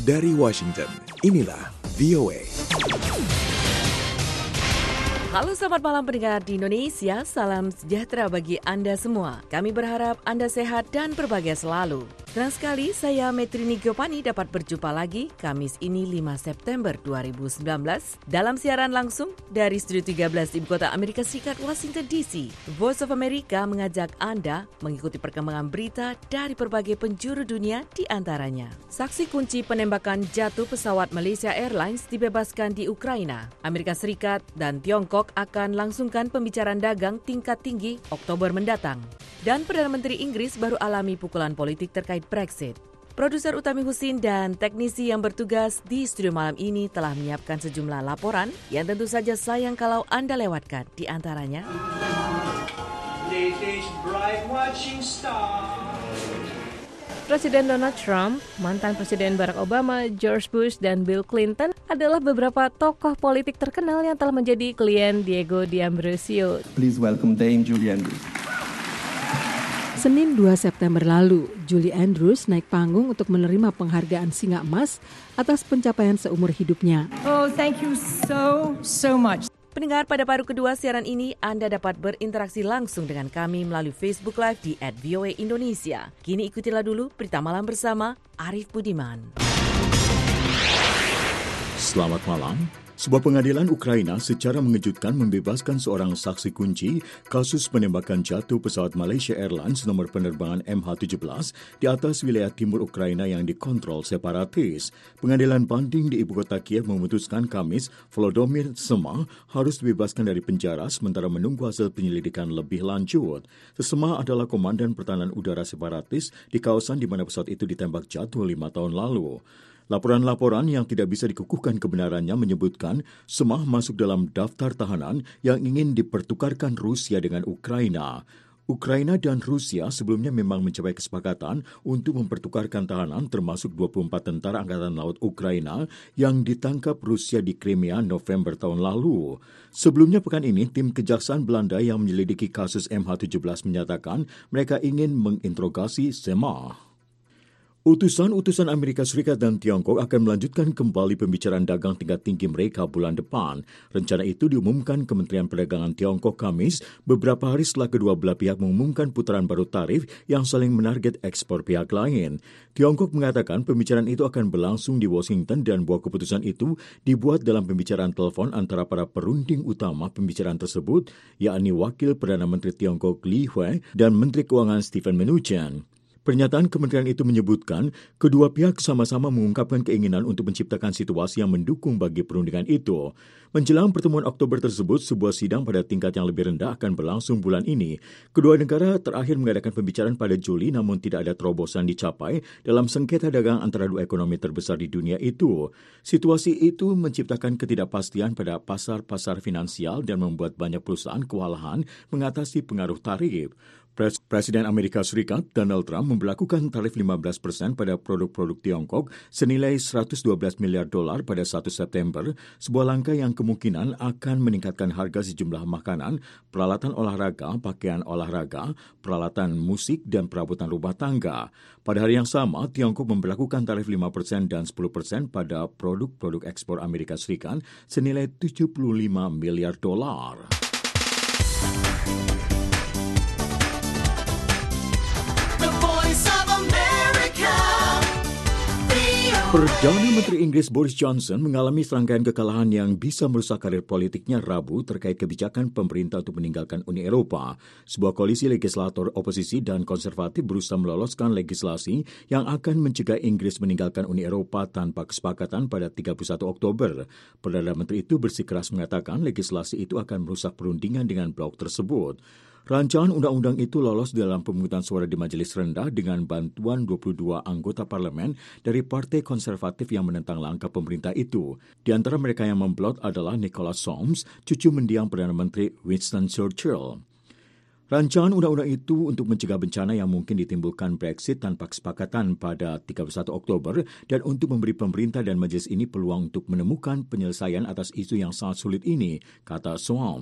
Dari Washington, inilah VOA. Halo selamat malam pendengar di Indonesia, salam sejahtera bagi Anda semua. Kami berharap Anda sehat dan berbahagia selalu. Senang sekali saya Metrini Giovanni dapat berjumpa lagi Kamis ini 5 September 2019 dalam siaran langsung dari Studio 13 Ibu Kota Amerika Serikat, Washington DC. Voice of America mengajak Anda mengikuti perkembangan berita dari berbagai penjuru dunia, di antaranya saksi kunci penembakan jatuh pesawat Malaysia Airlines dibebaskan di Ukraina. Amerika Serikat dan Tiongkok akan langsungkan pembicaraan dagang tingkat tinggi Oktober mendatang. Dan Perdana Menteri Inggris baru alami pukulan politik terkait Brexit. Produser Utami Husin dan teknisi yang bertugas di studio malam ini telah menyiapkan sejumlah laporan yang tentu saja sayang kalau Anda lewatkan. Di antaranya, Presiden Donald Trump, mantan Presiden Barack Obama, George Bush, dan Bill Clinton adalah beberapa tokoh politik terkenal yang telah menjadi klien Diego D'Ambrosio. Please welcome Dame Julie Andrews. Senin 2 September lalu, Julie Andrews naik panggung untuk menerima penghargaan Singa Emas atas pencapaian seumur hidupnya. Oh, thank you so much. pendengar, pada paruh kedua siaran ini Anda dapat berinteraksi langsung dengan kami melalui Facebook Live di @VOA Indonesia. Kini ikutilah dulu berita malam bersama Arif Budiman. Selamat malam. Sebuah pengadilan Ukraina secara mengejutkan membebaskan seorang saksi kunci kasus penembakan jatuh pesawat Malaysia Airlines nomor penerbangan MH17 di atas wilayah timur Ukraina yang dikontrol separatis. Pengadilan banding di ibu kota Kiev memutuskan Kamis Volodymyr Sema harus dibebaskan dari penjara sementara menunggu hasil penyelidikan lebih lanjut. Sema adalah komandan pertahanan udara separatis di kawasan di mana pesawat itu ditembak jatuh 5 tahun lalu. Laporan-laporan yang tidak bisa dikukuhkan kebenarannya menyebutkan Sema masuk dalam daftar tahanan yang ingin dipertukarkan Rusia dengan Ukraina. Ukraina dan Rusia sebelumnya memang mencapai kesepakatan untuk mempertukarkan tahanan termasuk 24 tentara Angkatan Laut Ukraina yang ditangkap Rusia di Crimea November tahun lalu. Sebelumnya pekan ini, tim Kejaksaan Belanda yang menyelidiki kasus MH17 menyatakan mereka ingin menginterogasi Sema. Utusan-utusan Amerika Serikat dan Tiongkok akan melanjutkan kembali pembicaraan dagang tingkat tinggi mereka bulan depan. Rencana itu diumumkan Kementerian Perdagangan Tiongkok Kamis, beberapa hari setelah kedua belah pihak mengumumkan putaran baru tarif yang saling menarget ekspor pihak lain. Tiongkok mengatakan pembicaraan itu akan berlangsung di Washington dan bahwa keputusan itu dibuat dalam pembicaraan telepon antara para perunding utama pembicaraan tersebut, yakni Wakil Perdana Menteri Tiongkok Li Hui dan Menteri Keuangan Steven Mnuchin. Pernyataan kementerian itu menyebutkan kedua pihak sama-sama mengungkapkan keinginan untuk menciptakan situasi yang mendukung bagi perundingan itu. Menjelang pertemuan Oktober tersebut, sebuah sidang pada tingkat yang lebih rendah akan berlangsung bulan ini. Kedua negara terakhir mengadakan pembicaraan pada Juli namun tidak ada terobosan dicapai dalam sengketa dagang antara dua ekonomi terbesar di dunia itu. Situasi itu menciptakan ketidakpastian pada pasar-pasar finansial dan membuat banyak perusahaan kewalahan mengatasi pengaruh tarif. Presiden Amerika Serikat Donald Trump memberlakukan tarif 15% pada produk-produk Tiongkok senilai $112 miliar pada 1 September, sebuah langkah yang kemungkinan akan meningkatkan harga sejumlah makanan, peralatan olahraga, pakaian olahraga, peralatan musik, dan perabotan rumah tangga. Pada hari yang sama, Tiongkok memberlakukan tarif 5% dan 10% pada produk-produk ekspor Amerika Serikat senilai $75 miliar. Perdana Menteri Inggris Boris Johnson mengalami serangkaian kekalahan yang bisa merusak karir politiknya Rabu terkait kebijakan pemerintah untuk meninggalkan Uni Eropa. Sebuah koalisi legislator oposisi dan konservatif berusaha meloloskan legislasi yang akan mencegah Inggris meninggalkan Uni Eropa tanpa kesepakatan pada 31 Oktober. Perdana Menteri itu bersikeras mengatakan legislasi itu akan merusak perundingan dengan blok tersebut. Rancangan undang-undang itu lolos dalam pemungutan suara di majelis rendah dengan bantuan 22 anggota parlemen dari Partai Konservatif yang menentang langkah pemerintah itu. Di antara mereka yang memblot adalah Nicholas Soames, cucu mendiang Perdana Menteri Winston Churchill. Rancangan undang-undang itu untuk mencegah bencana yang mungkin ditimbulkan Brexit tanpa kesepakatan pada 31 Oktober dan untuk memberi pemerintah dan majelis ini peluang untuk menemukan penyelesaian atas isu yang sangat sulit ini, kata Soames.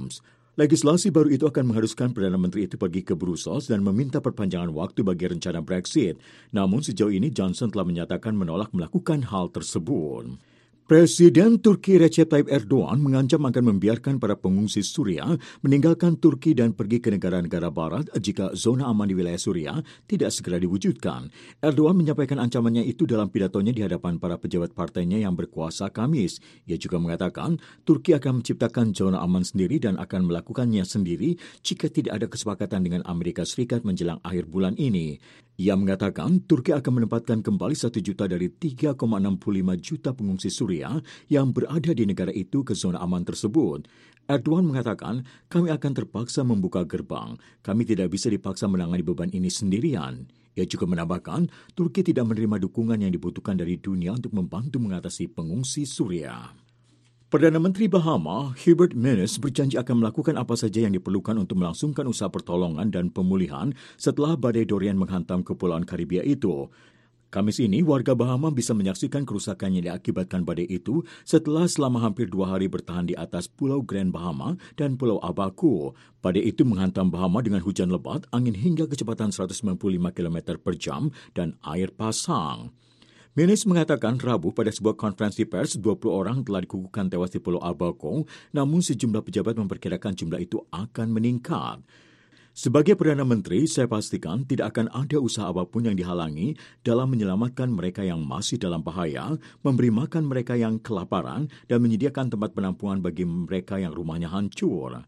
Legislasi baru itu akan mengharuskan Perdana Menteri itu pergi ke Brussels dan meminta perpanjangan waktu bagi rencana Brexit. Namun sejauh ini Johnson telah menyatakan menolak melakukan hal tersebut. Presiden Turki Recep Tayyip Erdogan mengancam akan membiarkan para pengungsi Suriah meninggalkan Turki dan pergi ke negara-negara barat jika zona aman di wilayah Suriah tidak segera diwujudkan. Erdogan menyampaikan ancamannya itu dalam pidatonya di hadapan para pejabat partainya yang berkuasa Kamis. Ia juga mengatakan Turki akan menciptakan zona aman sendiri dan akan melakukannya sendiri jika tidak ada kesepakatan dengan Amerika Serikat menjelang akhir bulan ini. Ia mengatakan Turki akan menempatkan kembali 1 juta dari 3,65 juta pengungsi Suriah yang berada di negara itu ke zona aman tersebut. Erdogan mengatakan, kami akan terpaksa membuka gerbang. Kami tidak bisa dipaksa menangani beban ini sendirian. Ia juga menambahkan, Turki tidak menerima dukungan yang dibutuhkan dari dunia untuk membantu mengatasi pengungsi Suriah. Perdana Menteri Bahama, Hubert Minnis, berjanji akan melakukan apa saja yang diperlukan untuk melangsungkan usaha pertolongan dan pemulihan setelah badai Dorian menghantam Kepulauan Karibia itu. Kamis ini, warga Bahama bisa menyaksikan kerusakan yang diakibatkan badai itu setelah selama hampir 2 hari bertahan di atas Pulau Grand Bahama dan Pulau Abaco. Badai itu menghantam Bahama dengan hujan lebat, angin hingga kecepatan 195 km per jam, dan air pasang. Minnis mengatakan Rabu pada sebuah konferensi pers 20 orang telah dikukuhkan tewas di Pulau Abaco, namun sejumlah pejabat memperkirakan jumlah itu akan meningkat. Sebagai Perdana Menteri, saya pastikan tidak akan ada usaha apapun yang dihalangi dalam menyelamatkan mereka yang masih dalam bahaya, memberi makan mereka yang kelaparan, dan menyediakan tempat penampungan bagi mereka yang rumahnya hancur.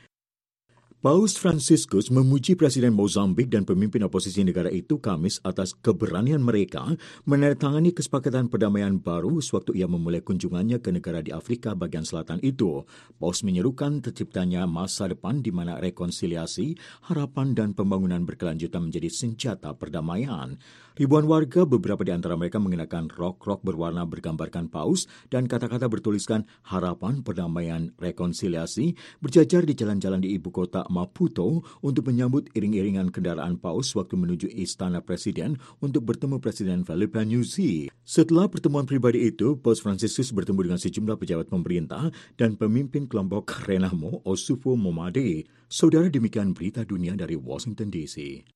Paus Franciscus memuji Presiden Mozambik dan pemimpin oposisi negara itu Kamis atas keberanian mereka menandatangani kesepakatan perdamaian baru sewaktu ia memulai kunjungannya ke negara di Afrika bagian selatan itu. Paus menyerukan terciptanya masa depan di mana rekonsiliasi, harapan dan pembangunan berkelanjutan menjadi senjata perdamaian. Ribuan warga, beberapa di antara mereka mengenakan rok-rok berwarna bergambarkan paus dan kata-kata bertuliskan harapan, perdamaian, rekonsiliasi, berjajar di jalan-jalan di ibu kota Maputo untuk menyambut iring-iringan kendaraan paus waktu menuju istana presiden untuk bertemu Presiden Filipe Nyusi. Setelah pertemuan pribadi itu, Paus Franciscus bertemu dengan sejumlah pejabat pemerintah dan pemimpin kelompok Renamo Osufo Momade. Saudara, demikian berita dunia dari Washington DC.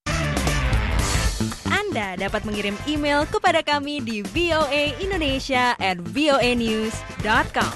Anda dapat mengirim email kepada kami di voaindonesia@voanews.com.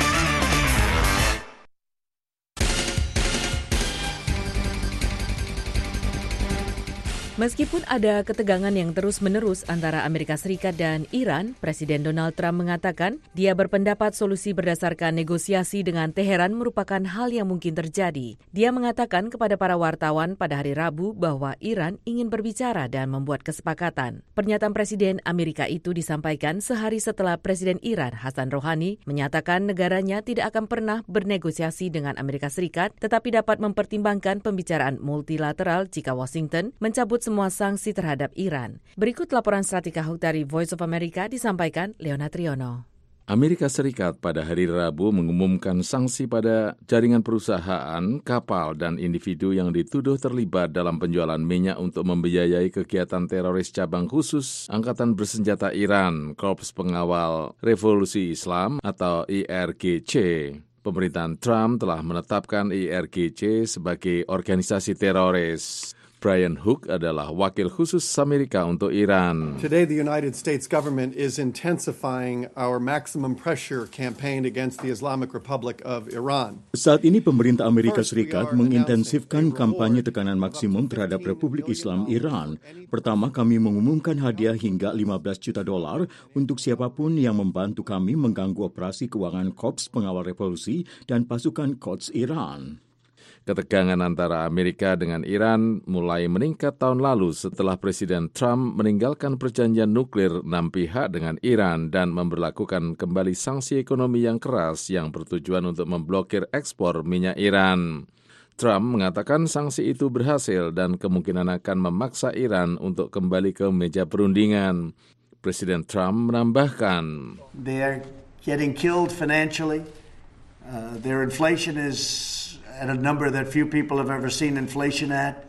Meskipun ada ketegangan yang terus-menerus antara Amerika Serikat dan Iran, Presiden Donald Trump mengatakan dia berpendapat solusi berdasarkan negosiasi dengan Teheran merupakan hal yang mungkin terjadi. Dia mengatakan kepada para wartawan pada hari Rabu bahwa Iran ingin berbicara dan membuat kesepakatan. Pernyataan Presiden Amerika itu disampaikan sehari setelah Presiden Iran Hassan Rouhani menyatakan negaranya tidak akan pernah bernegosiasi dengan Amerika Serikat, tetapi dapat mempertimbangkan pembicaraan multilateral jika Washington mencabut semua sanksi terhadap Iran. Berikut laporan Stratika Huk dari Voice of America disampaikan Leona Triono. Amerika Serikat pada hari Rabu mengumumkan sanksi pada jaringan perusahaan, kapal, dan individu yang dituduh terlibat dalam penjualan minyak untuk membiayai kegiatan teroris cabang khusus Angkatan Bersenjata Iran, Korps Pengawal Revolusi Islam atau IRGC. Pemerintahan Trump telah menetapkan IRGC sebagai organisasi teroris. Brian Hook adalah wakil khusus Amerika untuk Iran. Today, the United States government is intensifying our maximum pressure campaign against the Islamic Republic of Iran. Saat ini pemerintah Amerika Serikat mengintensifkan kampanye tekanan maksimum terhadap Republik Islam Iran. Pertama, kami mengumumkan hadiah hingga $15 juta untuk siapapun yang membantu kami mengganggu operasi keuangan Korps Pengawal Revolusi dan pasukan Quds Iran. Ketegangan antara Amerika dengan Iran mulai meningkat tahun lalu setelah Presiden Trump meninggalkan perjanjian nuklir 6 pihak dengan Iran dan memberlakukan kembali sanksi ekonomi yang keras yang bertujuan untuk memblokir ekspor minyak Iran. Trump mengatakan sanksi itu berhasil dan kemungkinan akan memaksa Iran untuk kembali ke meja perundingan. Presiden Trump menambahkan, They are getting killed financially. Their inflation is at a number that few people have ever seen inflation at.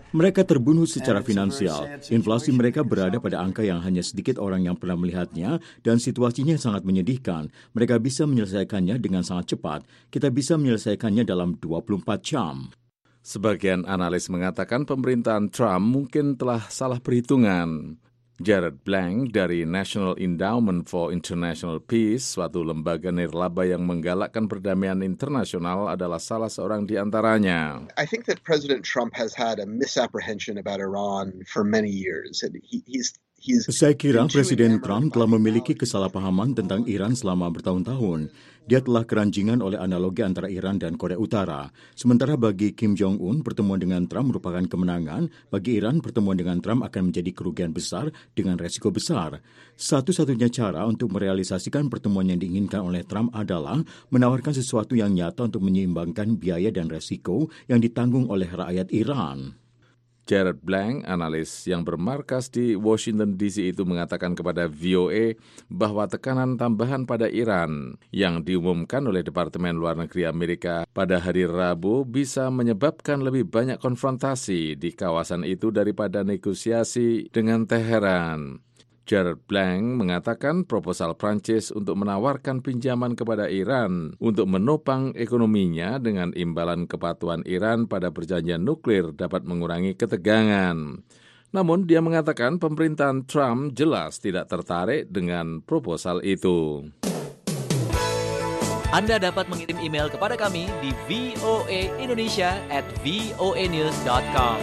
Mereka terbunuh secara finansial. Inflasi mereka berada pada angka yang hanya sedikit orang yang pernah melihatnya dan situasinya sangat menyedihkan. Mereka bisa menyelesaikannya dengan sangat cepat. Kita bisa menyelesaikannya dalam 24 jam. Sebagian analis mengatakan pemerintahan Trump mungkin telah salah perhitungan. Jared Blank dari National Endowment for International Peace, suatu lembaga nirlaba yang menggalakkan perdamaian internasional, adalah salah seorang di antaranya. I think that President Trump has had a misapprehension about Iran for many years. Saya kira Presiden Trump telah memiliki kesalahpahaman tentang Iran selama bertahun-tahun. Dia telah keranjingan oleh analogi antara Iran dan Korea Utara. Sementara bagi Kim Jong-un, pertemuan dengan Trump merupakan kemenangan. Bagi Iran, pertemuan dengan Trump akan menjadi kerugian besar dengan resiko besar. Satu-satunya cara untuk merealisasikan pertemuan yang diinginkan oleh Trump adalah menawarkan sesuatu yang nyata untuk menyeimbangkan biaya dan resiko yang ditanggung oleh rakyat Iran. Jared Blank, analis yang bermarkas di Washington DC itu mengatakan kepada VOA bahwa tekanan tambahan pada Iran yang diumumkan oleh Departemen Luar Negeri Amerika pada hari Rabu bisa menyebabkan lebih banyak konfrontasi di kawasan itu daripada negosiasi dengan Teheran. Jared Blank mengatakan proposal Prancis untuk menawarkan pinjaman kepada Iran untuk menopang ekonominya dengan imbalan kepatuhan Iran pada perjanjian nuklir dapat mengurangi ketegangan. Namun dia mengatakan pemerintahan Trump jelas tidak tertarik dengan proposal itu. Anda dapat mengirim email kepada kami di voaindonesia@voanews.com.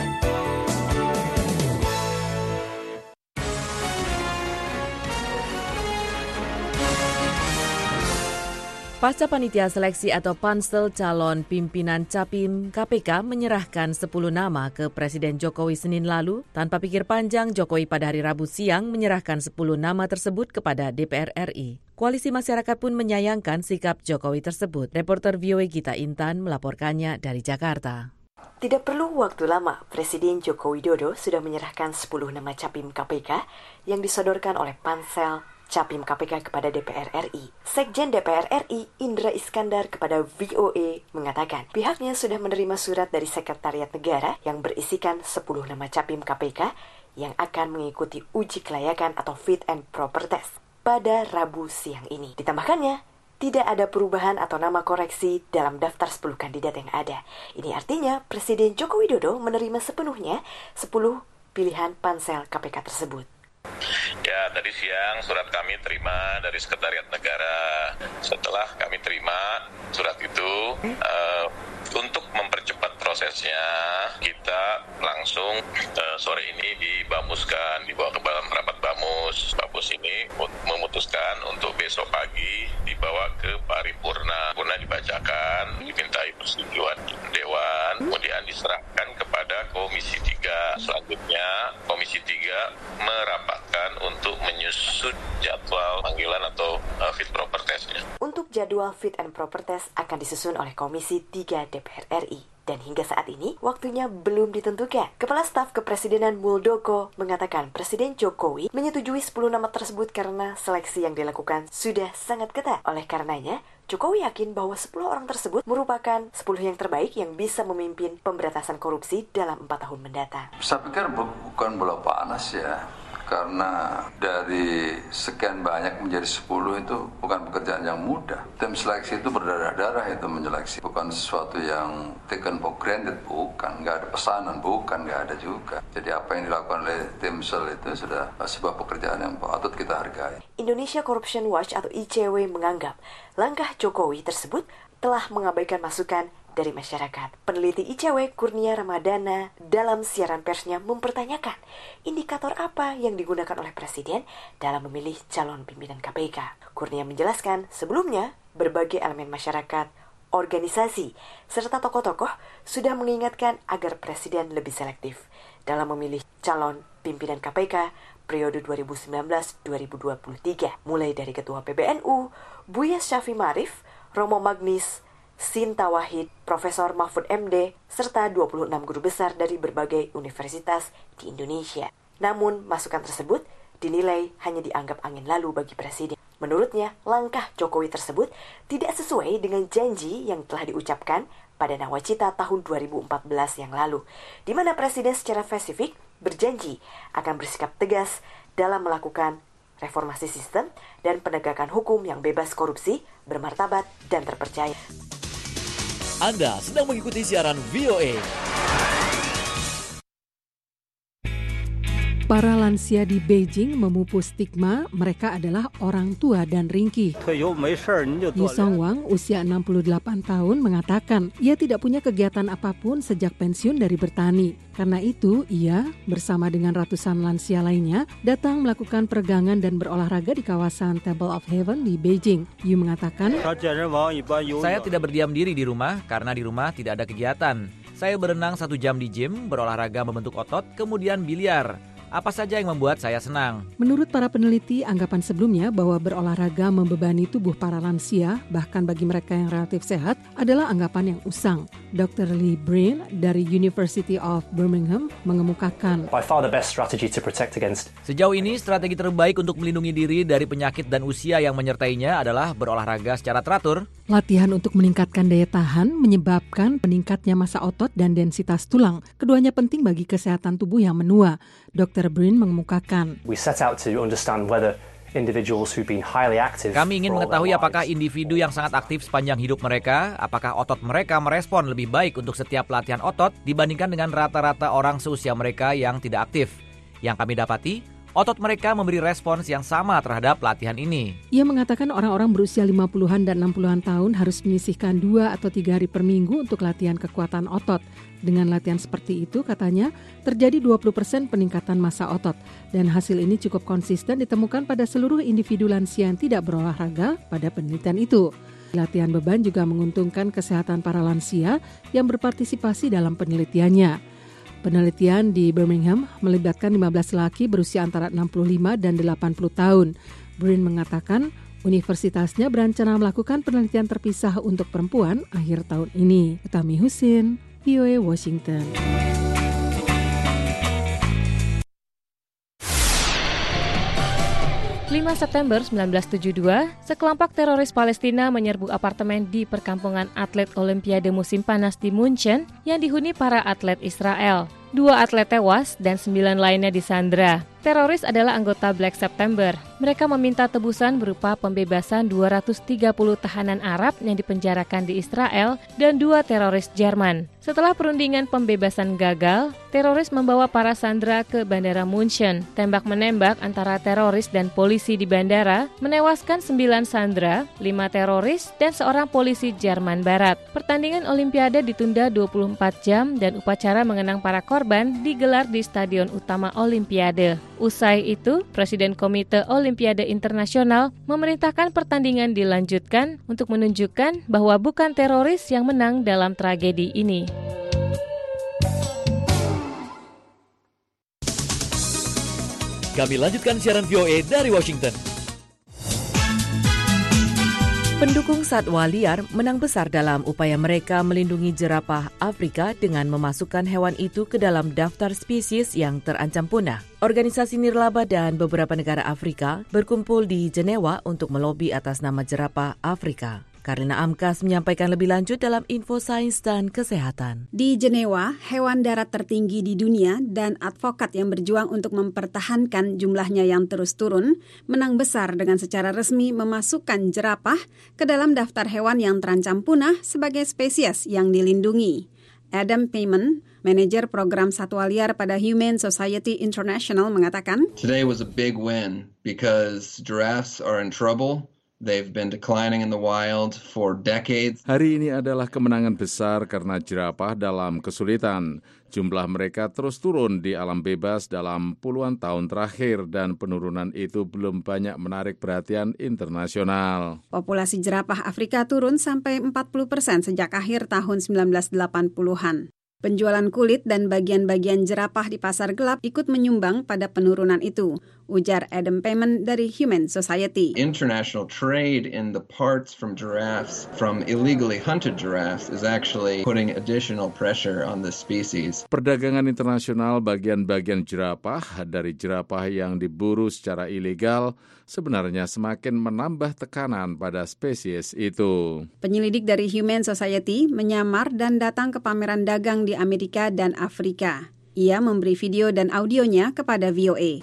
Pasca Panitia Seleksi atau Pansel Calon Pimpinan Capim KPK menyerahkan 10 nama ke Presiden Jokowi Senin lalu, tanpa pikir panjang Jokowi pada hari Rabu siang menyerahkan 10 nama tersebut kepada DPR RI. Koalisi masyarakat pun menyayangkan sikap Jokowi tersebut. Reporter VOA Gita Intan melaporkannya dari Jakarta. Tidak perlu waktu lama, Presiden Joko Widodo sudah menyerahkan 10 nama Capim KPK yang disodorkan oleh Pansel Capim KPK kepada DPR RI. Sekjen DPR RI, Indra Iskandar, kepada VOA mengatakan pihaknya sudah menerima surat dari Sekretariat Negara yang berisikan 10 nama Capim KPK yang akan mengikuti uji kelayakan atau fit and proper test pada Rabu siang ini. Ditambahkannya, tidak ada perubahan atau nama koreksi dalam daftar 10 kandidat yang ada. Ini artinya Presiden Joko Widodo menerima sepenuhnya 10 pilihan Pansel KPK tersebut. Ya, tadi siang surat kami terima dari Sekretariat Negara. Setelah kami terima surat itu, untuk mempercepat prosesnya, kita langsung sore ini dibamuskan, dibawa ke dalam rapat bamus. Bamus ini memutuskan untuk besok pagi dibawa ke paripurna. Paripurna dibacakan, dimintai persetujuan Dewan, kemudian diserahkan kepada Komisi 3. Selanjutnya, Komisi 3 merapatkan untuk menyusun jadwal panggilan atau fit proper test-nya. Untuk jadwal fit and proper test akan disusun oleh Komisi 3 DPR RI. Dan hingga saat ini, waktunya belum ditentukan. Kepala Staf Kepresidenan Muldoko mengatakan Presiden Jokowi menyetujui 10 nama tersebut karena seleksi yang dilakukan sudah sangat ketat. Oleh karenanya, Jokowi yakin bahwa 10 orang tersebut merupakan 10 yang terbaik yang bisa memimpin pemberantasan korupsi dalam 4 tahun mendatang. Saya pikir bukan bola panas ya. Karena dari sekian banyak menjadi 10 itu bukan pekerjaan yang mudah. Tim seleksi itu berdarah-darah itu menyeleksi. Bukan sesuatu yang taken for granted, bukan. Nggak ada pesanan, bukan, nggak ada juga. Jadi apa yang dilakukan oleh tim sel itu sudah sebuah pekerjaan yang patut kita hargai. Indonesia Corruption Watch atau ICW menganggap langkah Jokowi tersebut telah mengabaikan masukan dari masyarakat. Peneliti ICW Kurnia Ramadana dalam siaran persnya mempertanyakan indikator apa yang digunakan oleh Presiden dalam memilih calon pimpinan KPK. Kurnia menjelaskan sebelumnya berbagai elemen masyarakat, organisasi, serta tokoh-tokoh sudah mengingatkan agar Presiden lebih selektif dalam memilih calon pimpinan KPK periode 2019-2023, mulai dari Ketua PBNU, Buya Syafiee Ma'arif, Romo Magnis, Sinta Wahid, Profesor Mahfud MD, serta 26 guru besar dari berbagai universitas di Indonesia. Namun, masukan tersebut dinilai hanya dianggap angin lalu bagi Presiden. Menurutnya, langkah Jokowi tersebut tidak sesuai dengan janji yang telah diucapkan pada Nawacita tahun 2014 yang lalu, di mana Presiden secara spesifik berjanji akan bersikap tegas dalam melakukan reformasi sistem dan penegakan hukum yang bebas korupsi, bermartabat, dan terpercaya. Anda sedang mengikuti siaran VOA. Para lansia di Beijing memupus stigma mereka adalah orang tua dan ringkih. Yu Songwang, usia 68 tahun, mengatakan ia tidak punya kegiatan apapun sejak pensiun dari bertani. Karena itu, ia bersama dengan ratusan lansia lainnya datang melakukan peregangan dan berolahraga di kawasan Temple of Heaven di Beijing. Yu mengatakan, saya tidak berdiam diri di rumah karena di rumah tidak ada kegiatan. Saya berenang 1 jam di gym, berolahraga membentuk otot, kemudian biliar. Apa saja yang membuat saya senang. Menurut para peneliti, anggapan sebelumnya bahwa berolahraga membebani tubuh para lansia, bahkan bagi mereka yang relatif sehat, adalah anggapan yang usang. Dr. Lee Breen dari University of Birmingham mengemukakan, sejauh ini strategi terbaik untuk melindungi diri dari penyakit dan usia yang menyertainya adalah berolahraga secara teratur. Latihan untuk meningkatkan daya tahan menyebabkan meningkatnya massa otot dan densitas tulang. Keduanya penting bagi kesehatan tubuh yang menua. Dr. Breen mengemukakan, kami ingin mengetahui apakah individu yang sangat aktif sepanjang hidup mereka, apakah otot mereka merespon lebih baik untuk setiap latihan otot dibandingkan dengan rata-rata orang seusia mereka yang tidak aktif. Yang kami dapati, otot mereka memberi respons yang sama terhadap latihan ini. Ia mengatakan orang-orang berusia 50-an dan 60-an tahun harus menyisihkan 2 atau 3 hari per minggu untuk latihan kekuatan otot. Dengan latihan seperti itu, katanya, terjadi 20% peningkatan massa otot. Dan hasil ini cukup konsisten ditemukan pada seluruh individu lansia yang tidak berolahraga pada penelitian itu. Latihan beban juga menguntungkan kesehatan para lansia yang berpartisipasi dalam penelitiannya. Penelitian di Birmingham melibatkan 15 laki berusia antara 65 dan 80 tahun. Breen mengatakan universitasnya berencana melakukan penelitian terpisah untuk perempuan akhir tahun ini. Utami Husin, VOA Washington. September 1972, sekelompok teroris Palestina menyerbu apartemen di perkampungan atlet Olimpiade musim panas di Munchen yang dihuni para atlet Israel. 2 atlet tewas dan 9 lainnya disandra. Teroris adalah anggota Black September. Mereka meminta tebusan berupa pembebasan 230 tahanan Arab yang dipenjarakan di Israel dan 2 teroris Jerman. Setelah perundingan pembebasan gagal, teroris membawa para sandera ke bandara Munchen. Tembak-menembak antara teroris dan polisi di bandara menewaskan 9 sandera, 5 teroris, dan seorang polisi Jerman Barat. Pertandingan Olimpiade ditunda 24 jam dan upacara mengenang para korban digelar di Stadion Utama Olimpiade. Usai itu, Presiden Komite Olimpiade Internasional memerintahkan pertandingan dilanjutkan untuk menunjukkan bahwa bukan teroris yang menang dalam tragedi ini. Kami lanjutkan siaran VOA dari Washington. Pendukung satwa liar menang besar dalam upaya mereka melindungi jerapah Afrika dengan memasukkan hewan itu ke dalam daftar spesies yang terancam punah. Organisasi nirlaba dan beberapa negara Afrika berkumpul di Jenewa untuk melobi atas nama jerapah Afrika. Karina Amkas menyampaikan lebih lanjut dalam Info Sains dan Kesehatan. Di Jenewa, hewan darat tertinggi di dunia dan advokat yang berjuang untuk mempertahankan jumlahnya yang terus turun, menang besar dengan secara resmi memasukkan jerapah ke dalam daftar hewan yang terancam punah sebagai spesies yang dilindungi. Adam Payman, manajer program satwa liar pada Humane Society International, mengatakan, Today was a big win because giraffes are in trouble. They've been declining in the wild for decades. Hari ini adalah kemenangan besar karena jerapah dalam kesulitan. Jumlah mereka terus turun di alam bebas dalam puluhan tahun terakhir dan penurunan itu belum banyak menarik perhatian internasional. Populasi jerapah Afrika turun sampai 40% sejak akhir tahun 1980-an. Penjualan kulit dan bagian-bagian jerapah di pasar gelap ikut menyumbang pada penurunan itu, ujar Adam Payman dari Humane Society. International trade in the parts from giraffes, from illegally hunted giraffes, is actually putting additional pressure on the species. Perdagangan internasional bagian-bagian jerapah dari jerapah yang diburu secara ilegal sebenarnya semakin menambah tekanan pada spesies itu. Penyelidik dari Humane Society menyamar dan datang ke pameran dagang di Amerika dan Afrika. Ia memberi video dan audionya kepada VOA.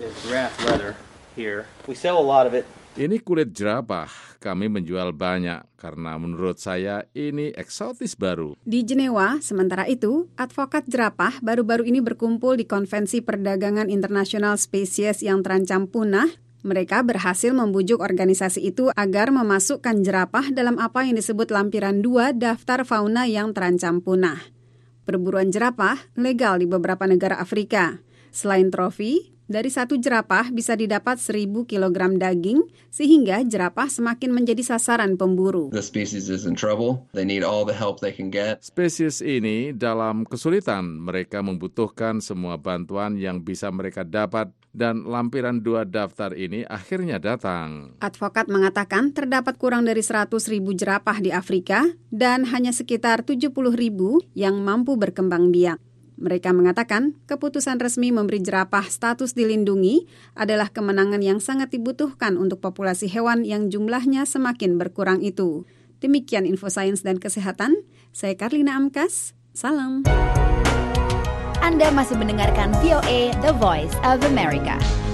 Ini kulit jerapah, kami menjual banyak karena menurut saya ini eksotis baru. Di Jenewa, sementara itu, advokat jerapah baru-baru ini berkumpul di Konvensi Perdagangan Internasional Spesies yang Terancam Punah. Mereka berhasil membujuk organisasi itu agar memasukkan jerapah dalam apa yang disebut lampiran 2 daftar fauna yang terancam punah. Perburuan jerapah legal di beberapa negara Afrika. Selain trofi, dari satu jerapah bisa didapat 1.000 kg daging, sehingga jerapah semakin menjadi sasaran pemburu. The species is in trouble. They need all the help they can get. Spesies ini dalam kesulitan. Mereka membutuhkan semua bantuan yang bisa mereka dapat dan lampiran 2 daftar ini akhirnya datang. Advokat mengatakan terdapat kurang dari 100.000 jerapah di Afrika dan hanya sekitar 70.000 yang mampu berkembang biak. Mereka mengatakan keputusan resmi memberi jerapah status dilindungi adalah kemenangan yang sangat dibutuhkan untuk populasi hewan yang jumlahnya semakin berkurang itu. Demikian info sains dan kesehatan. Saya Karlina Amkas. Salam. Anda masih mendengarkan VOA, The Voice of America.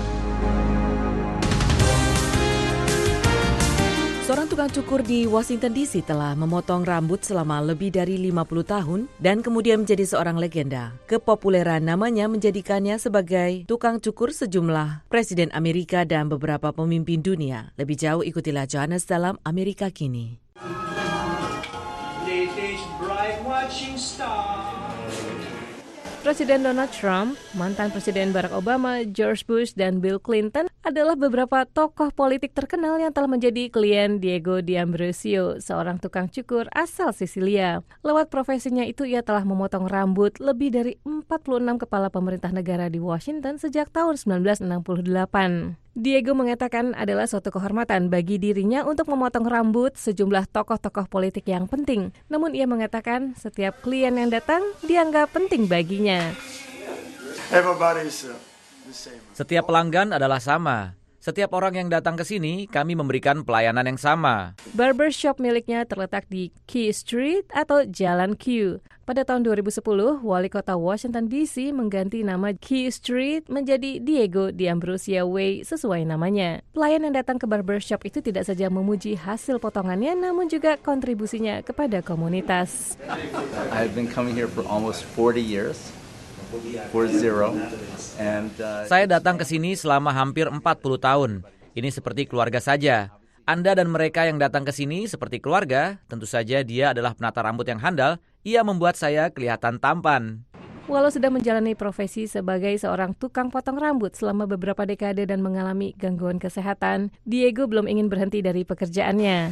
Seorang tukang cukur di Washington DC telah memotong rambut selama lebih dari 50 tahun dan kemudian menjadi seorang legenda. Kepopuleran namanya menjadikannya sebagai tukang cukur sejumlah presiden Amerika dan beberapa pemimpin dunia. Lebih jauh ikutilah Johannes dalam Amerika Kini. Presiden Donald Trump, mantan Presiden Barack Obama, George Bush, dan Bill Clinton adalah beberapa tokoh politik terkenal yang telah menjadi klien Diego D'Ambrosio, seorang tukang cukur asal Sisilia. Lewat profesinya itu, ia telah memotong rambut lebih dari 46 kepala pemerintah negara di Washington sejak tahun 1968. Diego mengatakan adalah suatu kehormatan bagi dirinya untuk memotong rambut sejumlah tokoh-tokoh politik yang penting. Namun ia mengatakan setiap klien yang datang dianggap penting baginya. Setiap pelanggan adalah sama. Setiap orang yang datang ke sini, kami memberikan pelayanan yang sama. Barbershop miliknya terletak di Q Street atau Jalan Q. Pada tahun 2010, Wali Kota Washington DC mengganti nama Q Street menjadi Diego D'Ambrosio Way sesuai namanya. Pelayan yang datang ke barbershop itu tidak saja memuji hasil potongannya, namun juga kontribusinya kepada komunitas. I've been coming here for almost 40 years. Saya datang ke sini selama hampir 40 tahun. Ini seperti keluarga saja. Anda dan mereka yang datang ke sini seperti keluarga, tentu saja dia adalah penata rambut yang handal. Ia membuat saya kelihatan tampan. Walau sudah menjalani profesi sebagai seorang tukang potong rambut selama beberapa dekade dan mengalami gangguan kesehatan, Diego belum ingin berhenti dari pekerjaannya.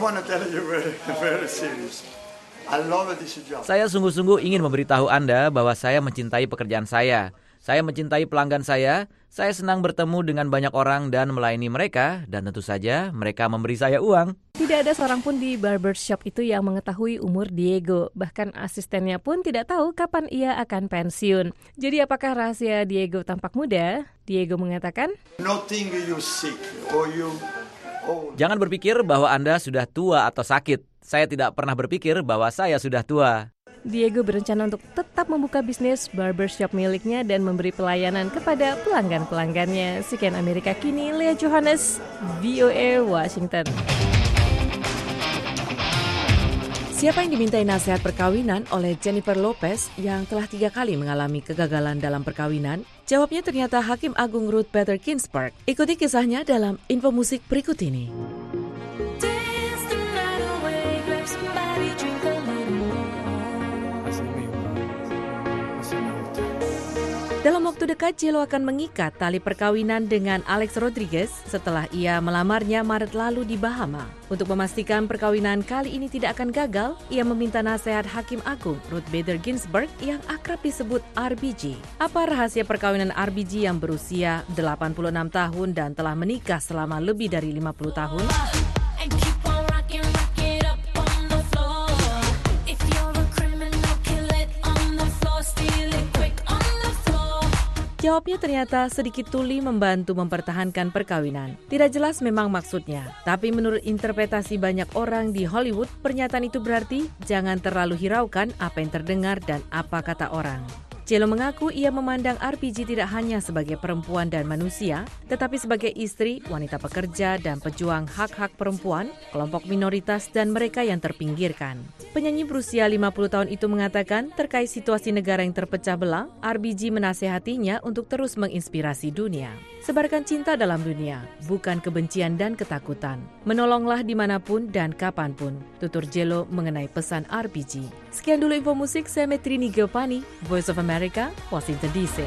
Saya sungguh-sungguh ingin memberitahu Anda bahwa saya mencintai pekerjaan saya. Saya mencintai pelanggan saya senang bertemu dengan banyak orang dan melayani mereka, dan tentu saja mereka memberi saya uang. Tidak ada seorang pun di barbershop itu yang mengetahui umur Diego, bahkan asistennya pun tidak tahu kapan ia akan pensiun. Jadi apakah rahasia Diego tampak muda? Diego mengatakan, jangan berpikir bahwa Anda sudah tua atau sakit. Saya tidak pernah berpikir bahwa saya sudah tua. Diego berencana untuk tetap membuka bisnis barbershop miliknya dan memberi pelayanan kepada pelanggan-pelanggannya. Sekian Amerika Kini, Leah Johannes, VOA Washington. Siapa yang dimintai nasihat perkawinan oleh Jennifer Lopez yang telah 3 kali mengalami kegagalan dalam perkawinan? Jawabnya ternyata Hakim Agung Ruth Bader Ginsburg. Ikuti kisahnya dalam info musik berikut ini. Dalam waktu dekat, J.Lo akan mengikat tali perkawinan dengan Alex Rodriguez setelah ia melamarnya Maret lalu di Bahama. Untuk memastikan perkawinan kali ini tidak akan gagal, ia meminta nasihat Hakim Agung Ruth Bader Ginsburg yang akrab disebut RBG. Apa rahasia perkawinan RBG yang berusia 86 tahun dan telah menikah selama lebih dari 50 tahun? Jawabnya ternyata sedikit tuli membantu mempertahankan perkawinan. Tidak jelas memang maksudnya, tapi menurut interpretasi banyak orang di Hollywood, pernyataan itu berarti jangan terlalu hiraukan apa yang terdengar dan apa kata orang. J.Lo mengaku ia memandang RBG tidak hanya sebagai perempuan dan manusia, tetapi sebagai istri, wanita pekerja, dan pejuang hak-hak perempuan, kelompok minoritas, dan mereka yang terpinggirkan. Penyanyi berusia 50 tahun itu mengatakan terkait situasi negara yang terpecah belah, RBG menasehatinya untuk terus menginspirasi dunia. Sebarkan cinta dalam dunia, bukan kebencian dan ketakutan. Menolonglah dimanapun dan kapanpun, tutur J.Lo mengenai pesan RBG. Sekian dulu info musik, saya Metrini Giovanni, Voice of America, Washington DC.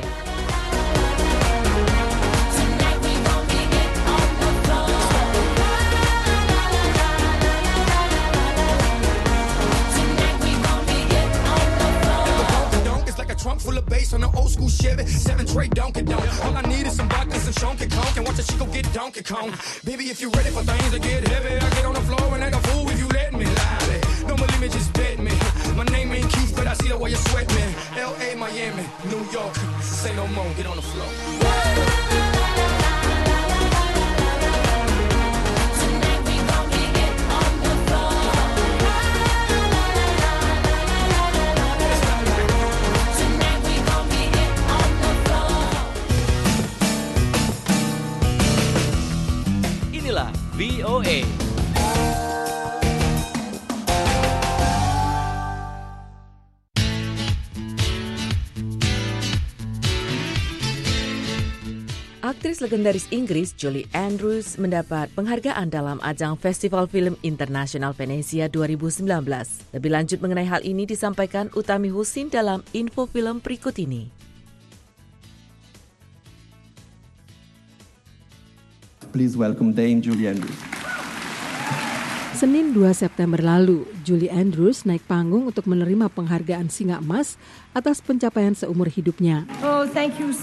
Trunk full of bass on an old school Chevy, 7 tray Donkey Donk. All I need is some vodka, some Shonky Conk, and watch a chico get Donkey Kong. Baby, if you're ready for things to get heavy, I get on the floor and act a fool if you let me lie. Don't believe me, just bet me. My name ain't Keith, but I see the way you sweat me. L.A., Miami, New York, say no more, get on the floor. VOA. Aktris legendaris Inggris Julie Andrews mendapat penghargaan dalam ajang Festival Film Internasional Venesia 2019. Lebih lanjut mengenai hal ini disampaikan Utami Husin dalam info film berikut ini. Please welcome Dame Julie Andrews. Senin 2 September lalu, Julie Andrews naik panggung untuk menerima penghargaan Singa Emas atas pencapaian seumur hidupnya. Oh, thank you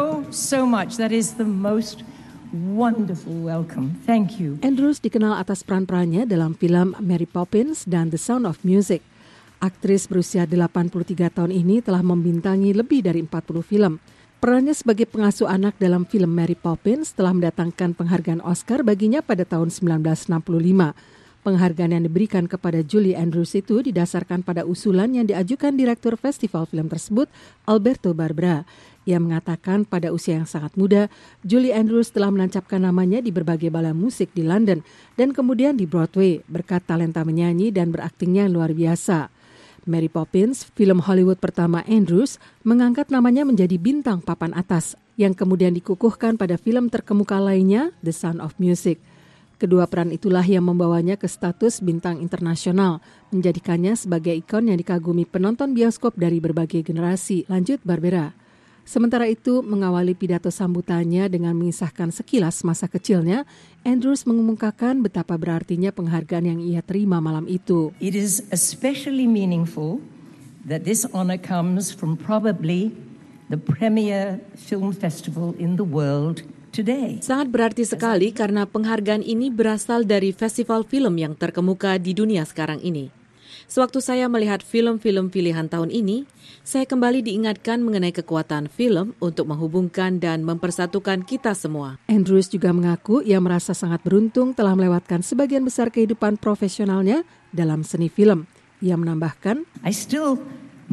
so much. That is the most wonderful welcome. Thank you. Andrews dikenal atas peran-perannya dalam film Mary Poppins dan The Sound of Music. Aktris berusia 83 tahun ini telah membintangi lebih dari 40 film. Perannya sebagai pengasuh anak dalam film Mary Poppins telah mendatangkan penghargaan Oscar baginya pada tahun 1965. Penghargaan yang diberikan kepada Julie Andrews itu didasarkan pada usulan yang diajukan direktur festival film tersebut, Alberto Barbera. Ia mengatakan pada usia yang sangat muda, Julie Andrews telah menancapkan namanya di berbagai balai musik di London dan kemudian di Broadway berkat talenta menyanyi dan beraktingnya yang luar biasa. Mary Poppins, film Hollywood pertama Andrews, mengangkat namanya menjadi bintang papan atas yang kemudian dikukuhkan pada film terkemuka lainnya, The Sound of Music. Kedua peran itulah yang membawanya ke status bintang internasional, menjadikannya sebagai ikon yang dikagumi penonton bioskop dari berbagai generasi, lanjut Barbera. Sementara itu, mengawali pidato sambutannya dengan mengisahkan sekilas masa kecilnya, Andrews mengemukakan betapa berartinya penghargaan yang ia terima malam itu. It is especially meaningful that this honor comes from probably the premier film festival in the world today. Sangat berarti sekali karena penghargaan ini berasal dari festival film yang terkemuka di dunia sekarang ini. Sewaktu saya melihat film-film pilihan tahun ini, saya kembali diingatkan mengenai kekuatan film untuk menghubungkan dan mempersatukan kita semua. Andrews juga mengaku ia merasa sangat beruntung telah melewatkan sebagian besar kehidupan profesionalnya dalam seni film. Ia menambahkan, I still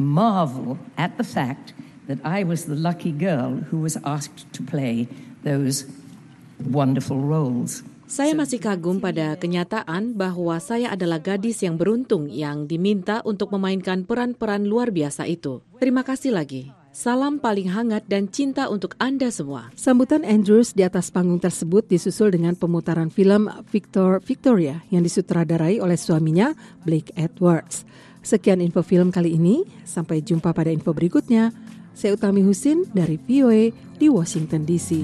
marvel at the fact that I was the lucky girl who was asked to play those wonderful roles. Saya masih kagum pada kenyataan bahwa saya adalah gadis yang beruntung yang diminta untuk memainkan peran-peran luar biasa itu. Terima kasih lagi. Salam paling hangat dan cinta untuk Anda semua. Sambutan Andrews di atas panggung tersebut disusul dengan pemutaran film Victoria yang disutradarai oleh suaminya Blake Edwards. Sekian info film kali ini. Sampai jumpa pada info berikutnya. Saya Utami Husin dari VOA di Washington DC.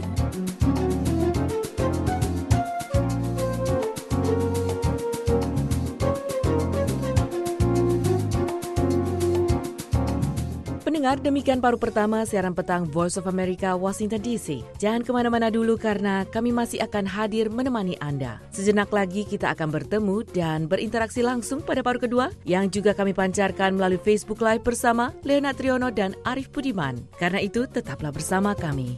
Pendengar, demikian paruh pertama siaran petang Voice of America Washington DC. Jangan kemana-mana dulu karena kami masih akan hadir menemani Anda. Sejenak lagi kita akan bertemu dan berinteraksi langsung pada paruh kedua yang juga kami pancarkan melalui Facebook Live bersama Leonard Triono dan Arif Budiman. Karena itu tetaplah bersama kami.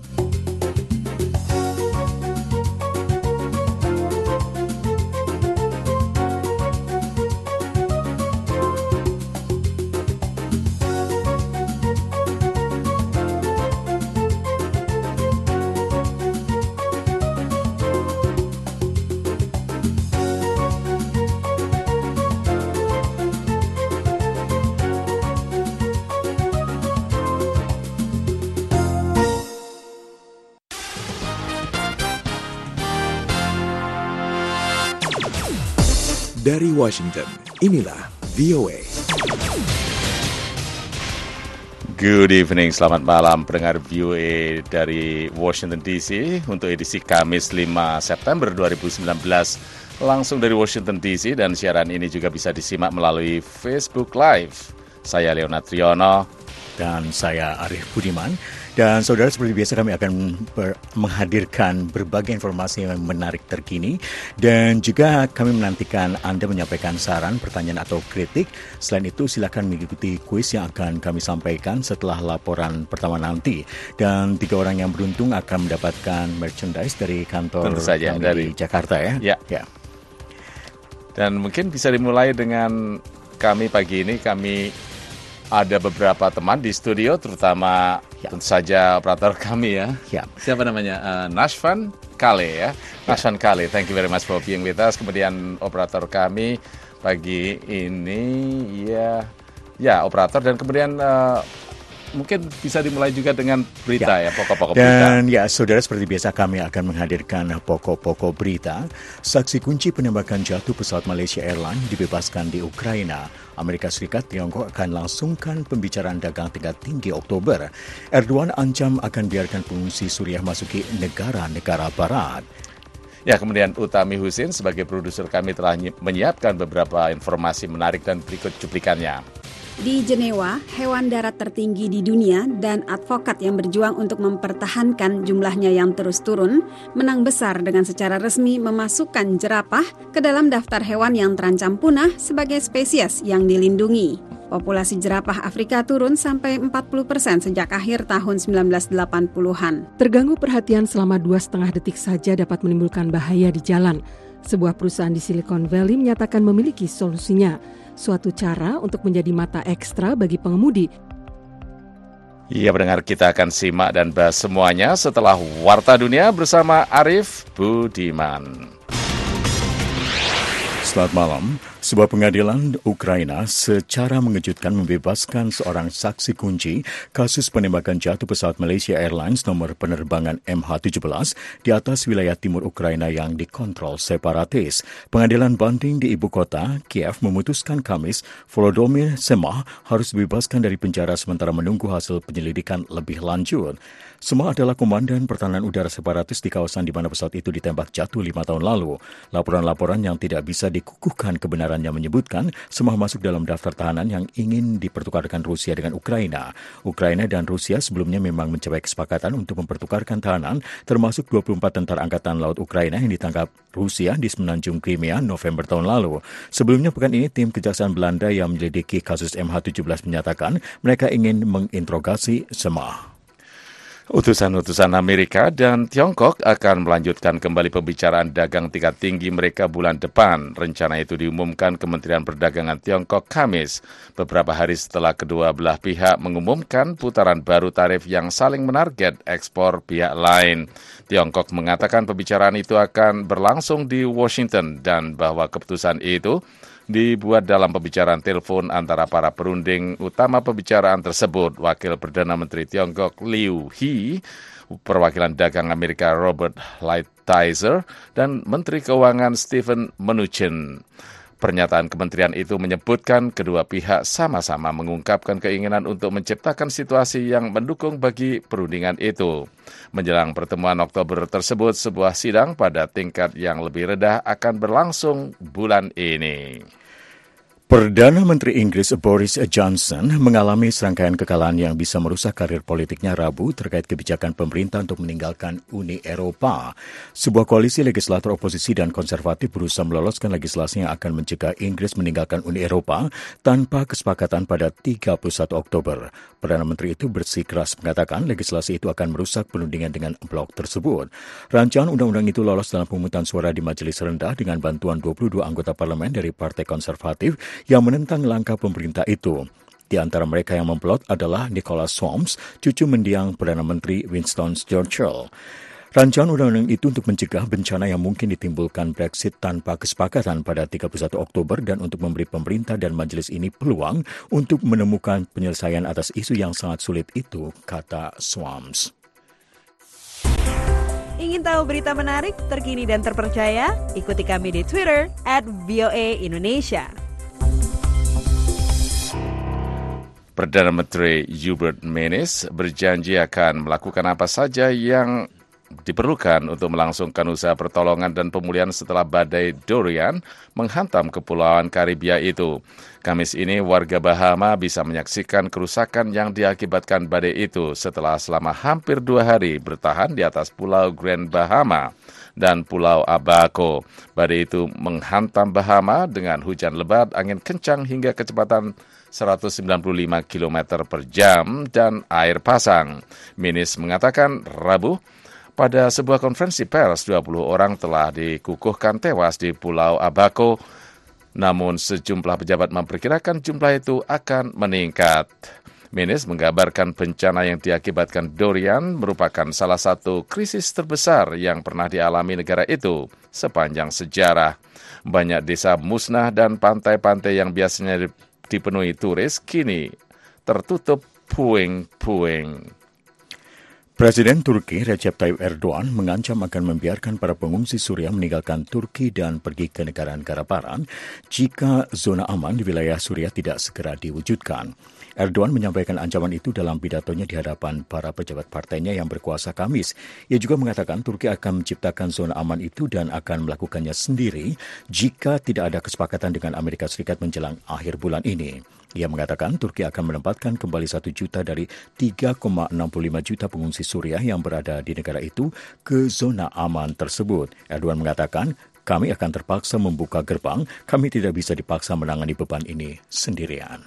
Dari Washington, inilah VOA. Good evening, selamat malam pendengar VOA dari Washington DC untuk edisi Kamis 5 September 2019 langsung dari Washington DC, dan siaran ini juga bisa disimak melalui Facebook Live. Saya Leonard Triono dan saya Arif Budiman. Dan saudara, seperti biasa kami akan menghadirkan berbagai informasi yang menarik terkini, dan juga kami menantikan Anda menyampaikan saran, pertanyaan atau kritik. Selain itu silakan mengikuti kuis yang akan kami sampaikan setelah laporan pertama nanti. Dan 3 orang yang beruntung akan mendapatkan merchandise dari kantor tentu saja kami dari di Jakarta ya. Ya. Dan mungkin bisa dimulai dengan kami pagi ini. Kami ada beberapa teman di studio, terutama tentu saja operator kami ya. Siapa namanya? Nashvan Kale ya. Nashvan Kale, thank you very much for being with us. Kemudian operator kami pagi ini ya operator, dan kemudian mungkin bisa dimulai juga dengan berita ya, pokok-pokok berita. Dan ya, saudara, seperti biasa kami akan menghadirkan pokok-pokok berita. Saksi kunci penembakan jatuh pesawat Malaysia Airlines dibebaskan di Ukraina. Amerika Serikat, Tiongkok akan langsungkan pembicaraan dagang tingkat tinggi Oktober. Erdogan ancam akan biarkan pengungsi Suriah masuki negara-negara barat. Ya, kemudian Utami Husin sebagai produser kami telah menyiapkan beberapa informasi menarik dan berikut cuplikannya. Di Jenewa, hewan darat tertinggi di dunia dan advokat yang berjuang untuk mempertahankan jumlahnya yang terus turun, menang besar dengan secara resmi memasukkan jerapah ke dalam daftar hewan yang terancam punah sebagai spesies yang dilindungi. Populasi jerapah Afrika turun sampai 40% sejak akhir tahun 1980-an. Terganggu perhatian selama 2,5 detik saja dapat menimbulkan bahaya di jalan. Sebuah perusahaan di Silicon Valley menyatakan memiliki solusinya. Suatu cara untuk menjadi mata ekstra bagi pengemudi. Iya, pendengar, kita akan simak dan bahas semuanya setelah Warta Dunia bersama Arif Budiman. Selamat malam. Sebuah pengadilan Ukraina secara mengejutkan membebaskan seorang saksi kunci kasus penembakan jatuh pesawat Malaysia Airlines nomor penerbangan MH17 di atas wilayah timur Ukraina yang dikontrol separatis. Pengadilan banding di ibu kota, Kiev, memutuskan Kamis Volodymyr Semah harus dibebaskan dari penjara sementara menunggu hasil penyelidikan lebih lanjut. Semah adalah komandan pertahanan udara separatis di kawasan di mana pesawat itu ditembak jatuh 5 tahun lalu. Laporan-laporan yang tidak bisa dikukuhkan kebenarannya menyebutkan Semah masuk dalam daftar tahanan yang ingin dipertukarkan Rusia dengan Ukraina. Ukraina dan Rusia sebelumnya memang mencapai kesepakatan untuk mempertukarkan tahanan, termasuk 24 tentara angkatan laut Ukraina yang ditangkap Rusia di semenanjung Crimea November tahun lalu. Sebelumnya pekan ini tim kejaksaan Belanda yang menyelidiki kasus MH17 menyatakan mereka ingin menginterogasi Semah. Utusan-utusan Amerika dan Tiongkok akan melanjutkan kembali pembicaraan dagang tingkat tinggi mereka bulan depan. Rencana itu diumumkan Kementerian Perdagangan Tiongkok Kamis, beberapa hari setelah kedua belah pihak mengumumkan putaran baru tarif yang saling menarget ekspor pihak lain. Tiongkok mengatakan pembicaraan itu akan berlangsung di Washington dan bahwa keputusan itu dibuat dalam pembicaraan telepon antara para perunding utama pembicaraan tersebut, Wakil Perdana Menteri Tiongkok Liu He, Perwakilan Dagang Amerika Robert Lighthizer, dan Menteri Keuangan Steven Mnuchin. Pernyataan kementerian itu menyebutkan kedua pihak sama-sama mengungkapkan keinginan untuk menciptakan situasi yang mendukung bagi perundingan itu. Menjelang pertemuan Oktober tersebut, sebuah sidang pada tingkat yang lebih rendah akan berlangsung bulan ini. Perdana Menteri Inggris Boris Johnson mengalami serangkaian kekalahan yang bisa merusak karir politiknya Rabu terkait kebijakan pemerintah untuk meninggalkan Uni Eropa. Sebuah koalisi legislator oposisi dan konservatif berusaha meloloskan legislasi yang akan mencegah Inggris meninggalkan Uni Eropa tanpa kesepakatan pada 31 Oktober. Perdana Menteri itu bersikeras mengatakan legislasi itu akan merusak perundingan dengan blok tersebut. Rancangan undang-undang itu lolos dalam pemungutan suara di majelis rendah dengan bantuan 22 anggota parlemen dari Partai Konservatif yang menentang langkah pemerintah itu. Di antara mereka yang memplot adalah Nicholas Soames, cucu mendiang Perdana Menteri Winston Churchill. Rancangan undang-undang itu untuk mencegah bencana yang mungkin ditimbulkan Brexit tanpa kesepakatan pada 31 Oktober dan untuk memberi pemerintah dan majelis ini peluang untuk menemukan penyelesaian atas isu yang sangat sulit itu, kata Soames. Ingin tahu berita menarik, terkini dan terpercaya? Ikuti kami di Twitter @VOA_Indonesia. Perdana Menteri Hubert Minnis berjanji akan melakukan apa saja yang diperlukan untuk melangsungkan usaha pertolongan dan pemulihan setelah badai Dorian menghantam Kepulauan Karibia itu. Kamis ini warga Bahama bisa menyaksikan kerusakan yang diakibatkan badai itu setelah selama hampir 2 hari bertahan di atas Pulau Grand Bahama dan Pulau Abaco. Badai itu menghantam Bahama dengan hujan lebat, angin kencang hingga kecepatan 195 km per jam dan air pasang. Minnis mengatakan Rabu, pada sebuah konferensi pers, 20 orang telah dikukuhkan tewas di Pulau Abaco, namun sejumlah pejabat memperkirakan jumlah itu akan meningkat. Minnis menggambarkan bencana yang diakibatkan Dorian merupakan salah satu krisis terbesar yang pernah dialami negara itu sepanjang sejarah. Banyak desa musnah dan pantai-pantai yang biasanya dipenuhi turis kini tertutup puing-puing. Presiden Turki Recep Tayyip Erdogan mengancam akan membiarkan para pengungsi Suriah meninggalkan Turki dan pergi ke negara-negara barat jika zona aman di wilayah Suriah tidak segera diwujudkan. Erdogan menyampaikan ancaman itu dalam pidatonya di hadapan para pejabat partainya yang berkuasa Kamis. Ia juga mengatakan Turki akan menciptakan zona aman itu dan akan melakukannya sendiri jika tidak ada kesepakatan dengan Amerika Serikat menjelang akhir bulan ini. Ia mengatakan Turki akan menempatkan kembali 1 juta dari 3,65 juta pengungsi Suriah yang berada di negara itu ke zona aman tersebut. Erdogan mengatakan, kami akan terpaksa membuka gerbang, kami tidak bisa dipaksa menangani beban ini sendirian.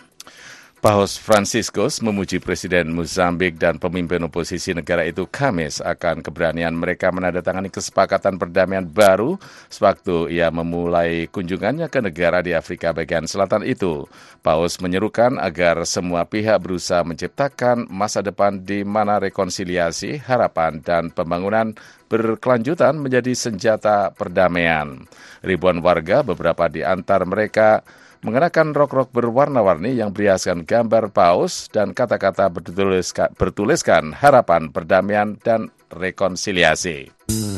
Paus Franciscus memuji Presiden Mozambik dan pemimpin oposisi negara itu Kamis akan keberanian mereka menandatangani kesepakatan perdamaian baru sewaktu ia memulai kunjungannya ke negara di Afrika bagian selatan itu. Paus menyerukan agar semua pihak berusaha menciptakan masa depan di mana rekonsiliasi, harapan, dan pembangunan berkelanjutan menjadi senjata perdamaian. Ribuan warga, beberapa di antara mereka mengenakan rok-rok berwarna-warni yang berhiaskan gambar paus dan kata-kata bertuliskan harapan perdamaian dan rekonsiliasi.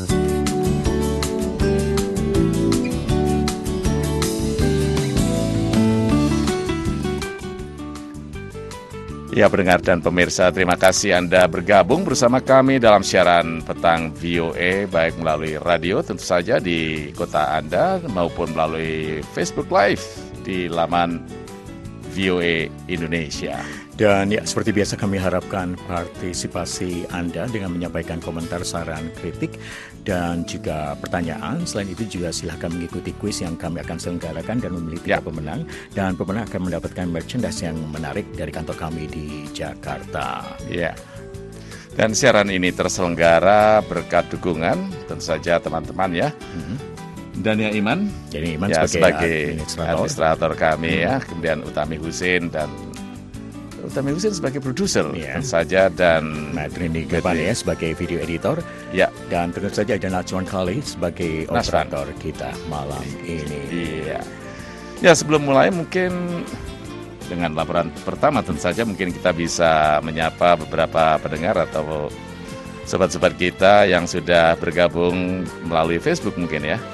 Ya, pendengar dan pemirsa, terima kasih Anda bergabung bersama kami dalam siaran Petang VOA, baik melalui radio tentu saja di kota Anda maupun melalui Facebook Live di laman VOA Indonesia. Dan ya, seperti biasa kami harapkan partisipasi Anda dengan menyampaikan komentar, saran, kritik, dan juga pertanyaan. Selain itu juga silakan mengikuti kuis yang kami akan selenggarakan dan memilih 3 pemenang. Dan pemenang akan mendapatkan merchandise yang menarik dari kantor kami di Jakarta. Ya. Dan siaran ini terselenggara berkat dukungan tentu saja teman-teman ya. Dania Iman ya, sebagai administrator kami ya, kemudian Utami Husin sebagai produser tentu saja, dan Madrini Gopani sebagai video editor ya, dan tentu saja ada Natsuan Kali sebagai operator kita malam ini. Iya. Ya, sebelum mulai mungkin dengan laporan pertama tentu saja mungkin kita bisa menyapa beberapa pendengar atau sobat-sobat kita yang sudah bergabung melalui Facebook mungkin ya. Ya,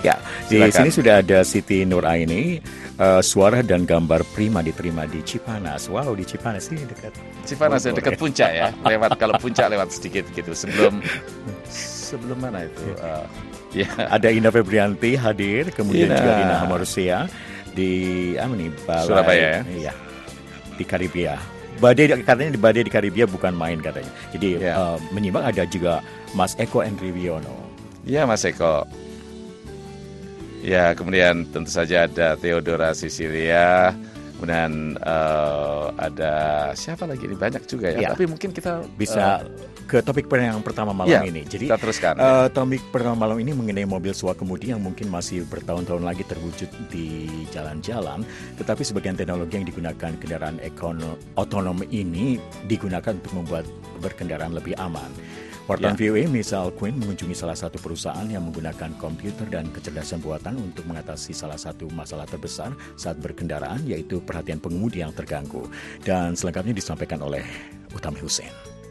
Di sini sudah ada Siti Nuraini. Suara dan gambar prima diterima di Cipanas. Wow, di Cipanas ini dekat. Cipanas ya, dekat puncak ya. Kalau puncak lewat sedikit gitu. Sebelum mana itu? Ya. Ada Ina Febrianti hadir, kemudian juga Dina Hamarusia di Balai Surabaya ya. Iya. Di Karibia. Katanya di Badai di Karibia bukan main katanya. Jadi menyimak ada juga Mas Eko Endri Wiono. Iya, Mas Eko. Ya, kemudian tentu saja ada Theodora Sisilia, kemudian ada siapa lagi? Ini banyak juga ya. Tapi mungkin kita bisa ke topik yang pertama malam ini. Jadi kita teruskan. Topik pertama malam ini mengenai mobil swakemudi yang mungkin masih bertahun-tahun lagi terwujud di jalan-jalan, tetapi sebagian teknologi yang digunakan kendaraan otonom ini digunakan untuk membuat berkendaraan lebih aman. Wartawan VOA Misal Quinn mengunjungi salah satu perusahaan yang menggunakan komputer dan kecerdasan buatan untuk mengatasi salah satu masalah terbesar saat berkendaraan, yaitu perhatian pengemudi yang terganggu. Dan selengkapnya disampaikan oleh Utami Hussein.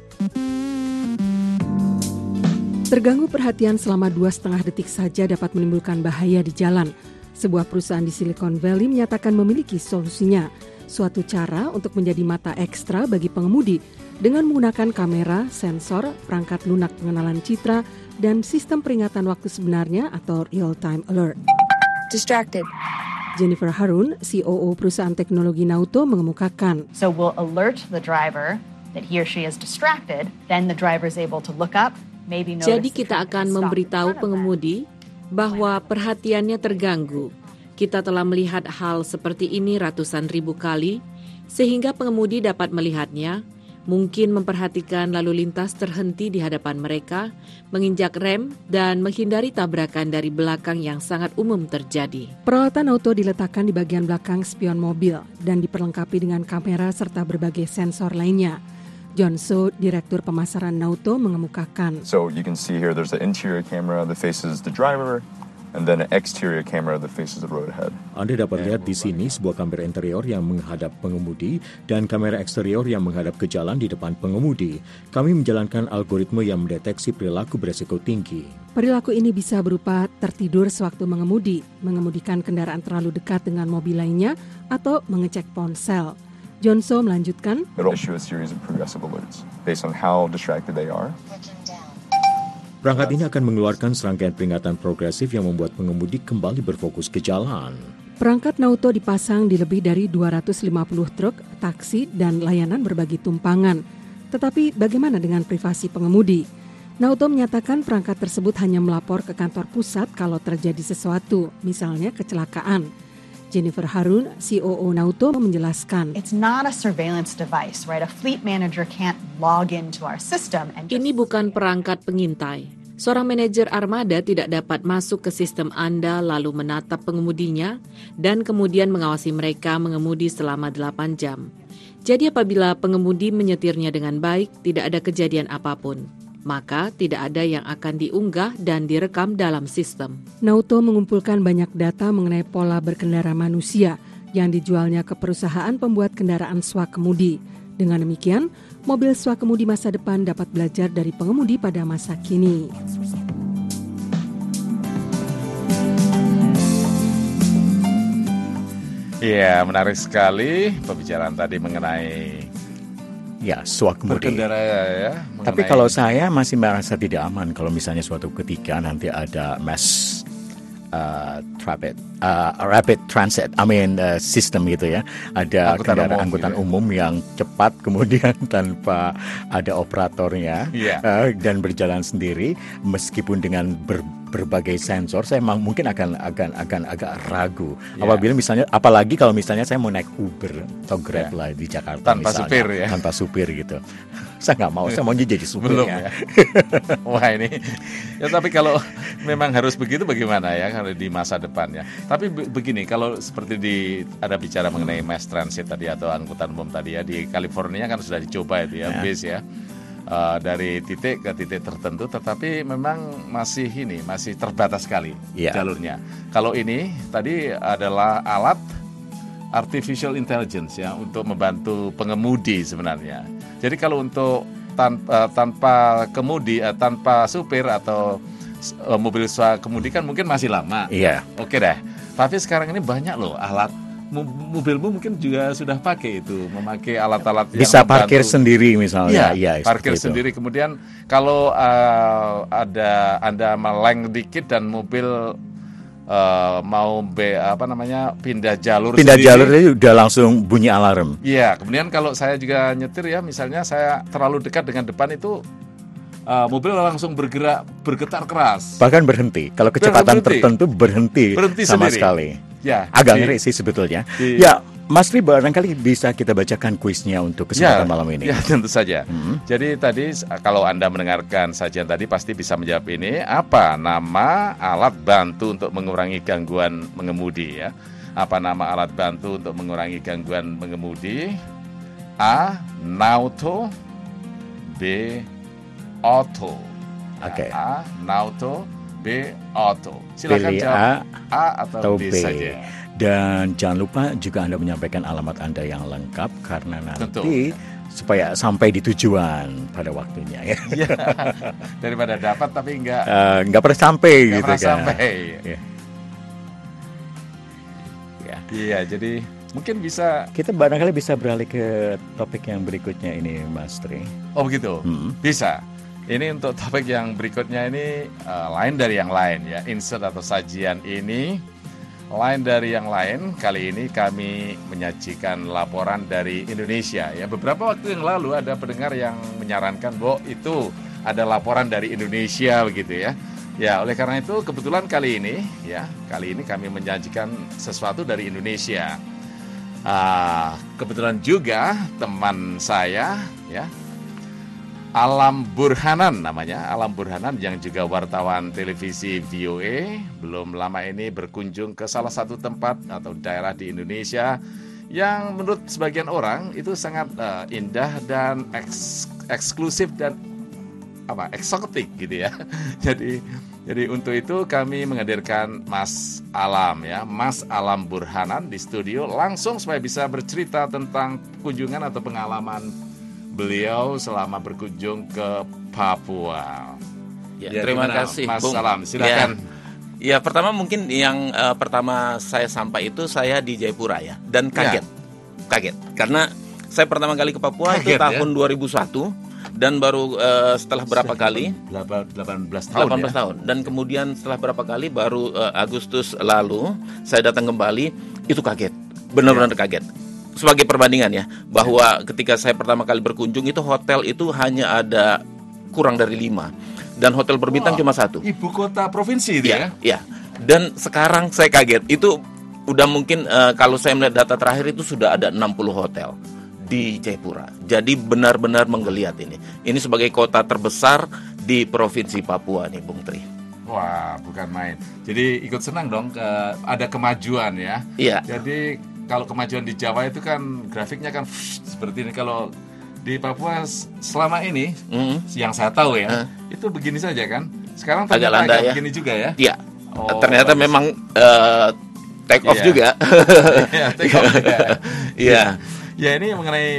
Terganggu perhatian selama 2,5 detik saja dapat menimbulkan bahaya di jalan. Sebuah perusahaan di Silicon Valley menyatakan memiliki solusinya, suatu cara untuk menjadi mata ekstra bagi pengemudi dengan menggunakan kamera, sensor, perangkat lunak pengenalan citra, dan sistem peringatan waktu sebenarnya atau real-time alert. Distracted. Jennifer Harun, COO perusahaan teknologi Nauto, mengemukakan. So we'll alert the driver that he or she is distracted, then the driver is able to look up, maybe notice. Jadi kita akan memberitahu pengemudi bahwa perhatiannya terganggu. Kita telah melihat hal seperti ini ratusan ribu kali, sehingga pengemudi dapat melihatnya, mungkin memperhatikan lalu lintas terhenti di hadapan mereka, menginjak rem, dan menghindari tabrakan dari belakang yang sangat umum terjadi. Peralatan auto diletakkan di bagian belakang spion mobil dan diperlengkapi dengan kamera serta berbagai sensor lainnya. John So, Direktur Pemasaran Nauto, mengemukakan. So you can see here there's an interior camera that faces the driver, and then an exterior camera that faces the road ahead. Anda dapat lihat di sini sebuah kamera interior yang menghadap pengemudi dan kamera eksterior yang menghadap ke jalan di depan pengemudi. Kami menjalankan algoritma yang mendeteksi perilaku beresiko tinggi. Perilaku ini bisa berupa tertidur sewaktu mengemudi, mengemudikan kendaraan terlalu dekat dengan mobil lainnya, atau mengecek ponsel. Johnso melanjutkan, It'll issue a series of progressive alerts based on how distracted they are. Perangkat ini akan mengeluarkan serangkaian peringatan progresif yang membuat pengemudi kembali berfokus ke jalan. Perangkat Nauto dipasang di lebih dari 250 truk, taksi, dan layanan berbagi tumpangan. Tetapi bagaimana dengan privasi pengemudi? Nauto menyatakan perangkat tersebut hanya melapor ke kantor pusat kalau terjadi sesuatu, misalnya kecelakaan. Jennifer Harun, COO Nauto, menjelaskan. It's not a surveillance device, right? A fleet manager can't log into our system and Ini bukan perangkat pengintai. Seorang manajer armada tidak dapat masuk ke sistem Anda lalu menatap pengemudinya dan kemudian mengawasi mereka mengemudi selama 8 jam. Jadi apabila pengemudi menyetirnya dengan baik, tidak ada kejadian apapun, maka tidak ada yang akan diunggah dan direkam dalam sistem. Nauto mengumpulkan banyak data mengenai pola berkendara manusia yang dijualnya ke perusahaan pembuat kendaraan swakemudi. Dengan demikian, mobil swakemudi masa depan dapat belajar dari pengemudi pada masa kini. Ya, menarik sekali pembicaraan tadi mengenai swakemudi. Berkendara ya. Tapi kalau saya masih merasa tidak aman kalau misalnya suatu ketika nanti ada mass rapid transit, sistem gitu ya. Ada kendaraan angkutan umum yang cepat kemudian tanpa ada operatornya dan berjalan sendiri meskipun dengan berbagai sensor. Saya mungkin akan agak ragu apabila misalnya, apalagi kalau misalnya saya mau naik Uber atau Grab lah di Jakarta tanpa misalnya, supir ya, tanpa supir gitu. Saya nggak mau, saya maunya jadi supir. Belum ya. Wah ini ya, tapi kalau memang harus begitu bagaimana ya kalau di masa depannya. Tapi begini, kalau seperti ada bicara mengenai mass transit tadi atau angkutan umum tadi ya, di California kan sudah dicoba itu ya, bis ya. Dari titik ke titik tertentu, tetapi memang masih terbatas sekali jalurnya. Kalau ini tadi adalah alat artificial intelligence ya untuk membantu pengemudi sebenarnya. Jadi kalau untuk tanpa kemudi, tanpa supir atau mobil sewa kemudi kan mungkin masih lama. Iya. Oke deh. Tapi sekarang ini banyak loh alat. Mobilmu mungkin juga sudah pakai itu, memakai alat-alat yang bisa membantu. Parkir sendiri misalnya. Iya, parkir sendiri. Kemudian kalau Anda meleng dikit dan mobil mau pindah jalur jalur udah langsung bunyi alarm. Iya, kemudian kalau saya juga nyetir ya, misalnya saya terlalu dekat dengan depan itu mobil langsung bergetar keras. Bahkan berhenti. Kalau kecepatan tertentu berhenti sama sendiri. sekali. Ya, agak ngeri sih sebetulnya. Ya, Mas Tri, barangkali bisa kita bacakan kuisnya untuk kesempatan malam ini. Ya, tentu saja. Jadi tadi kalau Anda mendengarkan sajian tadi pasti bisa menjawab ini. Apa nama alat bantu untuk mengurangi gangguan mengemudi ya? Apa nama alat bantu untuk mengurangi gangguan mengemudi? A. Nauto. B. Auto. Oke. A. Nauto. B. Auto. Silakan pilih jawab A atau B saja. Dan jangan lupa juga Anda menyampaikan alamat Anda yang lengkap karena nanti supaya sampai di tujuan pada waktunya ya. Ya, daripada dapat tapi nggak pernah sampai gitu kan. Sampai. Iya, jadi mungkin bisa kita barangkali bisa beralih ke topik yang berikutnya ini, Mas Tri. Oh begitu, bisa. Ini untuk topik yang berikutnya ini lain dari yang lain ya. Insert atau sajian ini lain dari yang lain. Kali ini kami menyajikan laporan dari Indonesia ya. Beberapa waktu yang lalu ada pendengar yang menyarankan bahwa itu ada laporan dari Indonesia begitu ya. Ya, oleh karena itu kebetulan kali ini kami menyajikan sesuatu dari Indonesia. Kebetulan juga teman saya ya, Alam Burhanan namanya, Alam Burhanan yang juga wartawan televisi VOA, belum lama ini berkunjung ke salah satu tempat atau daerah di Indonesia yang menurut sebagian orang itu sangat indah dan eksklusif dan eksotik gitu ya. Jadi untuk itu kami menghadirkan Mas Alam ya, Mas Alam Burhanan di studio langsung supaya bisa bercerita tentang kunjungan atau pengalaman beliau selama berkunjung ke Papua. Ya, terima kasih, Mas Bung. Salam, silakan. Ya, pertama mungkin yang pertama saya sampai itu saya di Jayapura ya, dan kaget karena saya pertama kali ke Papua itu tahun 2001 dan baru setelah berapa kali 18 tahun dan kemudian setelah berapa kali baru Agustus lalu saya datang kembali itu kaget, benar-benar kaget. Sebagai perbandingan ya, bahwa ketika saya pertama kali berkunjung itu hotel itu hanya ada kurang dari 5 dan hotel berbintang cuma 1. Ibu kota provinsi itu ya? Ya. Dan sekarang saya kaget, itu udah mungkin kalau saya melihat data terakhir itu sudah ada 60 hotel di Jayapura. Jadi benar-benar menggeliat ini. Ini sebagai kota terbesar di provinsi Papua nih, Bung Tri. Wah, bukan main. Jadi ikut senang dong ada kemajuan ya. Iya. Jadi kalau kemajuan di Jawa itu kan grafiknya kan seperti ini. Kalau di Papua selama ini yang saya tahu ya itu begini saja kan. Sekarang agak landai ya. Begini juga ya. Iya. Ternyata memang take off juga. Iya, take off juga. Iya. Ya, ini mengenai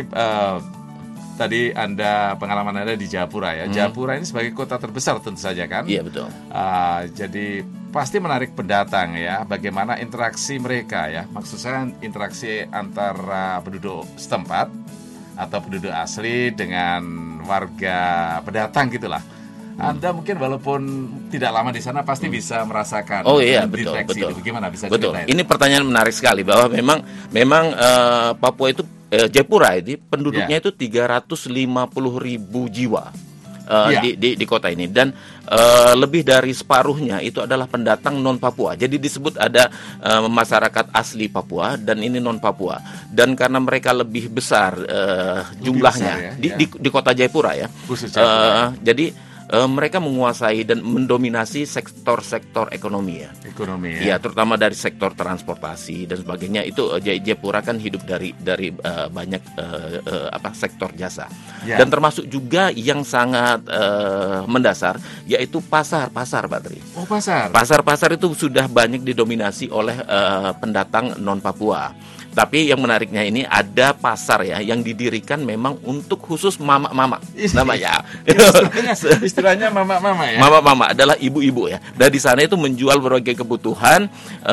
tadi pengalaman Anda di Jayapura ya. Jayapura ini sebagai kota terbesar tentu saja kan. Iya, betul. Jadi pasti menarik pendatang ya. Bagaimana interaksi mereka ya. Maksud saya interaksi antara penduduk setempat atau penduduk asli dengan warga pendatang gitulah. Anda mungkin walaupun tidak lama di sana pasti bisa merasakan. Oh iya, betul. Bagaimana bisa betul. ceritain? Ini pertanyaan menarik sekali bahwa memang Papua itu Jayapura ini penduduknya itu 350.000 jiwa di kota ini dan lebih dari separuhnya itu adalah pendatang non Papua. Jadi disebut ada masyarakat asli Papua dan ini non Papua. Dan karena mereka lebih besar jumlahnya besar, ya? Di kota Jayapura ya. Jadi mereka menguasai dan mendominasi sektor-sektor ekonomi ya. Ya, terutama dari sektor transportasi dan sebagainya. Itu Jayapura kan hidup dari banyak sektor jasa. Yeah. Dan termasuk juga yang sangat mendasar yaitu pasar Pak Tri. Oh, pasar. Pasar-pasar itu sudah banyak didominasi oleh pendatang non Papua. Tapi yang menariknya ini ada pasar ya yang didirikan memang untuk khusus mama-mama namanya. Istilahnya mama-mama ya. Mama-mama adalah ibu-ibu ya. Dan di sana itu menjual berbagai kebutuhan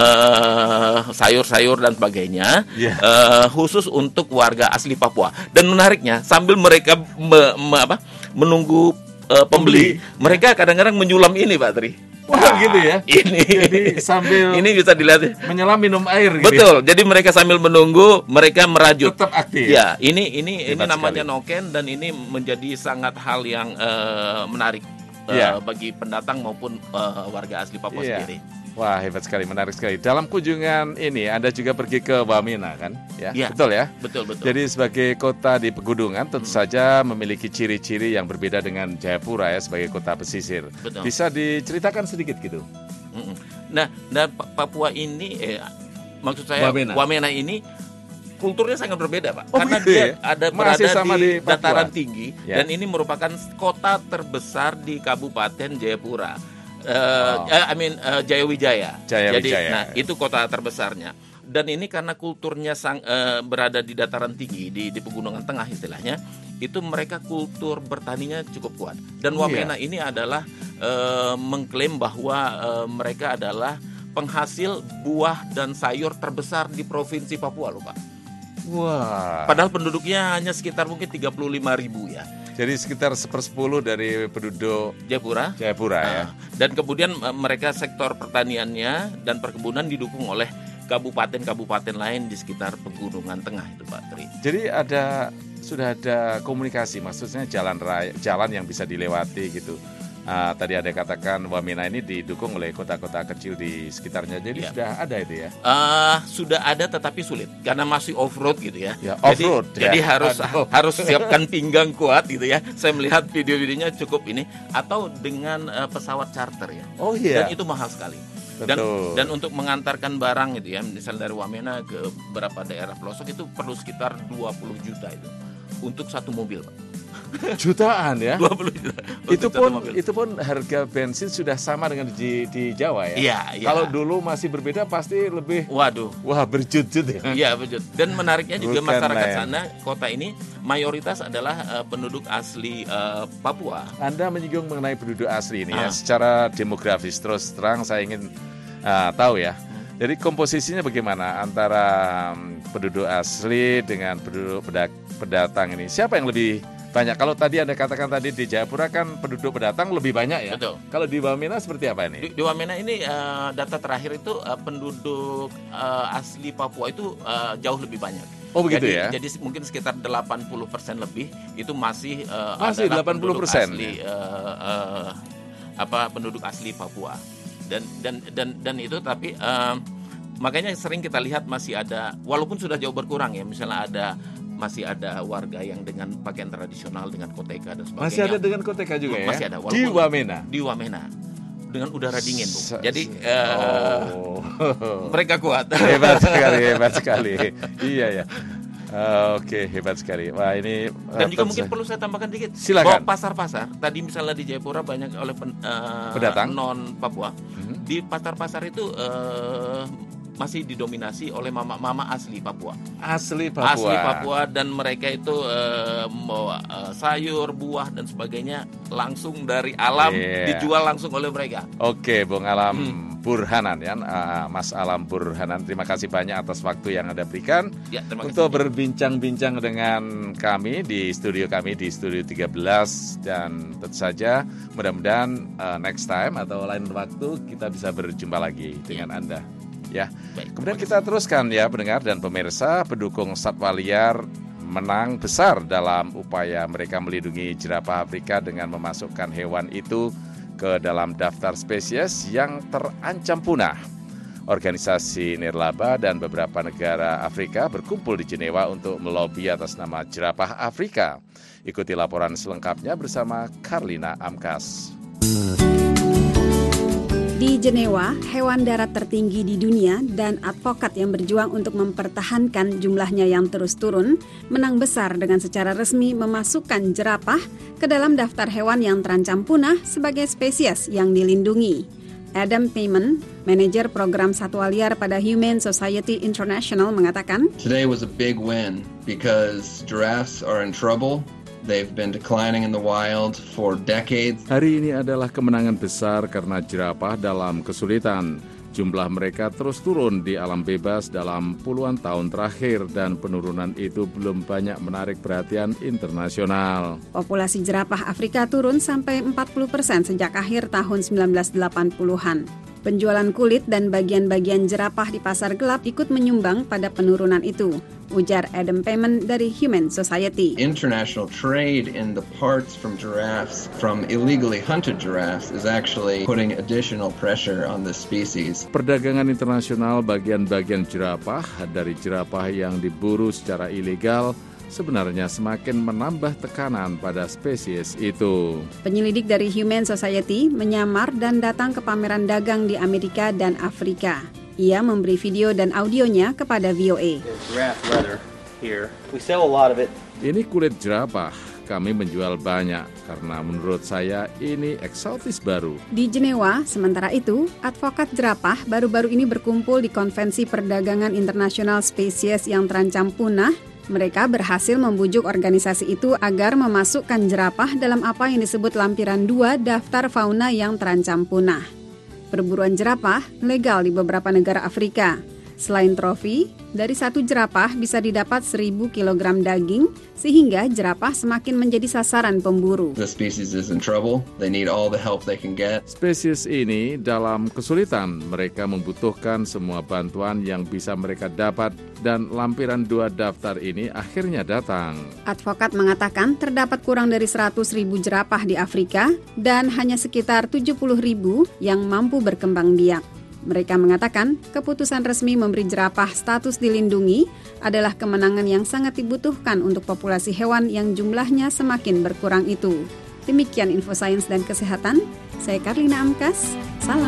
sayur-sayur dan sebagainya khusus untuk warga asli Papua. Dan menariknya sambil mereka menunggu pembeli, mereka kadang-kadang menyulam ini Pak Tri. Wah gitu ya. Jadi sambil ini bisa dilihat menyelam minum air gitu. Betul. Jadi mereka sambil menunggu, mereka merajut. Tetap aktif. Ya, ini namanya sekali. noken dan ini menjadi sangat hal yang menarik bagi pendatang maupun warga asli Papua sendiri. Wah, hebat sekali, menarik sekali. Dalam kunjungan ini Anda juga pergi ke Wamena kan? Ya, betul ya? Betul. Jadi sebagai kota di pegunungan tentu saja memiliki ciri-ciri yang berbeda dengan Jayapura ya sebagai kota pesisir. Betul. Bisa diceritakan sedikit gitu? Nah Papua ini, maksud saya Wamena ini kulturnya sangat berbeda Pak. Karena dia berada di dataran tinggi dan ini merupakan kota terbesar di Kabupaten Jayapura. Jayawijaya. Jadi, nah itu kota terbesarnya. Dan ini karena kulturnya berada di dataran tinggi, di pegunungan tengah istilahnya, itu mereka kultur bertaninya cukup kuat. Dan Wamena ini adalah mengklaim bahwa mereka adalah penghasil buah dan sayur terbesar di provinsi Papua loh Pak. Wah. Padahal penduduknya hanya sekitar mungkin 35.000 ya. Jadi sekitar 1/10 dari penduduk Jayapura ya. Dan kemudian mereka sektor pertaniannya dan perkebunan didukung oleh kabupaten-kabupaten lain di sekitar pegunungan tengah itu Pak Tri. Jadi sudah ada komunikasi, maksudnya jalan yang bisa dilewati gitu. Tadi ada katakan Wamena ini didukung oleh kota-kota kecil di sekitarnya, jadi sudah ada itu ya? Sudah ada tetapi sulit karena masih off-road gitu ya. Off-road. Jadi harus siapkan pinggang kuat gitu ya. Saya melihat video-videonya cukup ini atau dengan pesawat charter ya. Oh iya. Dan itu mahal sekali. Betul. Dan untuk mengantarkan barang gitu ya, misalnya dari Wamena ke beberapa daerah pelosok itu perlu sekitar 20 juta itu untuk satu mobil Pak. Jutaan ya? 20 juta. Itu pun harga bensin sudah sama dengan di Jawa ya? Iya. Kalau dulu masih berbeda pasti lebih. Wah berjut-jut ya? Iya berjut. Dan menariknya juga masyarakat sana, kota ini mayoritas adalah penduduk asli Papua. Anda menyinggung mengenai penduduk asli ini ya, secara demografis terus terang saya ingin tahu ya. Jadi komposisinya bagaimana antara penduduk asli dengan penduduk pendatang ini? Siapa yang lebih banyak? Kalau tadi Anda katakan tadi di Jayapura kan penduduk pendatang lebih banyak ya. Betul. Kalau di Wamena seperti apa ini? Di Wamena ini data terakhir itu penduduk asli Papua itu jauh lebih banyak. Oh begitu ya? Jadi mungkin sekitar 80% lebih itu masih 80% penduduk asli penduduk asli Papua. Dan itu tapi makanya sering kita lihat masih ada, walaupun sudah jauh berkurang ya, misalnya masih ada warga yang dengan pakaian tradisional dengan koteka dan sebagainya. Masih ada dengan koteka juga ya? Masih ada. Di Wamena? Di Wamena. Dengan udara dingin, Bu. Jadi mereka kuat. Hebat sekali. Iya ya. Oke, hebat sekali. Wah ini. Dan juga mungkin perlu saya tambahkan dikit. Silakan. Bahwa pasar-pasar, tadi misalnya di Jayapura banyak oleh pendatang non Papua. Di pasar-pasar itu masih didominasi oleh mama-mama asli Papua. Asli Papua dan mereka itu membawa sayur, buah dan sebagainya langsung dari alam dijual langsung oleh mereka. Oke, Bung Alam Burhanan ya, Mas Alam Burhanan, terima kasih banyak atas waktu yang Anda berikan untuk berbincang-bincang dengan kami di studio 13 dan tentu saja mudah-mudahan next time atau lain waktu kita bisa berjumpa lagi dengan Anda. Ya. Kemudian kita teruskan ya pendengar dan pemirsa, pendukung satwa liar menang besar dalam upaya mereka melindungi jerapah Afrika dengan memasukkan hewan itu ke dalam daftar spesies yang terancam punah. Organisasi nirlaba dan beberapa negara Afrika berkumpul di Jenewa untuk melobi atas nama jerapah Afrika. Ikuti laporan selengkapnya bersama Karlina Amkas. Di Jenewa, hewan darat tertinggi di dunia dan advokat yang berjuang untuk mempertahankan jumlahnya yang terus turun, menang besar dengan secara resmi memasukkan jerapah ke dalam daftar hewan yang terancam punah sebagai spesies yang dilindungi. Adam Payman, manajer program satwa liar pada Humane Society International, mengatakan, Today was a big win because giraffes are in trouble. They've been declining in the wild for decades. Hari ini adalah kemenangan besar karena jerapah dalam kesulitan. Jumlah mereka terus turun di alam bebas dalam puluhan tahun terakhir dan penurunan itu belum banyak menarik perhatian internasional. Populasi jerapah Afrika turun sampai 40% sejak akhir tahun 1980-an. Penjualan kulit dan bagian-bagian jerapah di pasar gelap ikut menyumbang pada penurunan itu, ujar Adam Payman dari Humane Society. International trade in the parts from giraffes, from illegally hunted giraffes, is actually putting additional pressure on the species. Perdagangan internasional bagian-bagian jerapah dari jerapah yang diburu secara ilegal sebenarnya semakin menambah tekanan pada spesies itu. Penyelidik dari Humane Society menyamar dan datang ke pameran dagang di Amerika dan Afrika. Ia memberi video dan audionya kepada VOA. Ini kulit jerapah. Kami menjual banyak karena menurut saya ini eksotis baru. Di Jenewa, sementara itu, advokat jerapah baru-baru ini berkumpul di Konvensi Perdagangan Internasional Spesies yang Terancam Punah. Mereka berhasil membujuk organisasi itu agar memasukkan jerapah dalam apa yang disebut lampiran 2 daftar fauna yang terancam punah. Perburuan jerapah legal di beberapa negara Afrika. Selain trofi, dari satu jerapah bisa didapat 1.000 kg daging, sehingga jerapah semakin menjadi sasaran pemburu. The species is in trouble. They need all the help they can get. Spesies ini dalam kesulitan. Mereka membutuhkan semua bantuan yang bisa mereka dapat dan lampiran 2 daftar ini akhirnya datang. Advokat mengatakan terdapat kurang dari 100.000 jerapah di Afrika dan hanya sekitar 70.000 yang mampu berkembang biak. Mereka mengatakan keputusan resmi memberi jerapah status dilindungi adalah kemenangan yang sangat dibutuhkan untuk populasi hewan yang jumlahnya semakin berkurang itu. Demikian info sains dan kesehatan. Saya Karlina Amkas. Salam.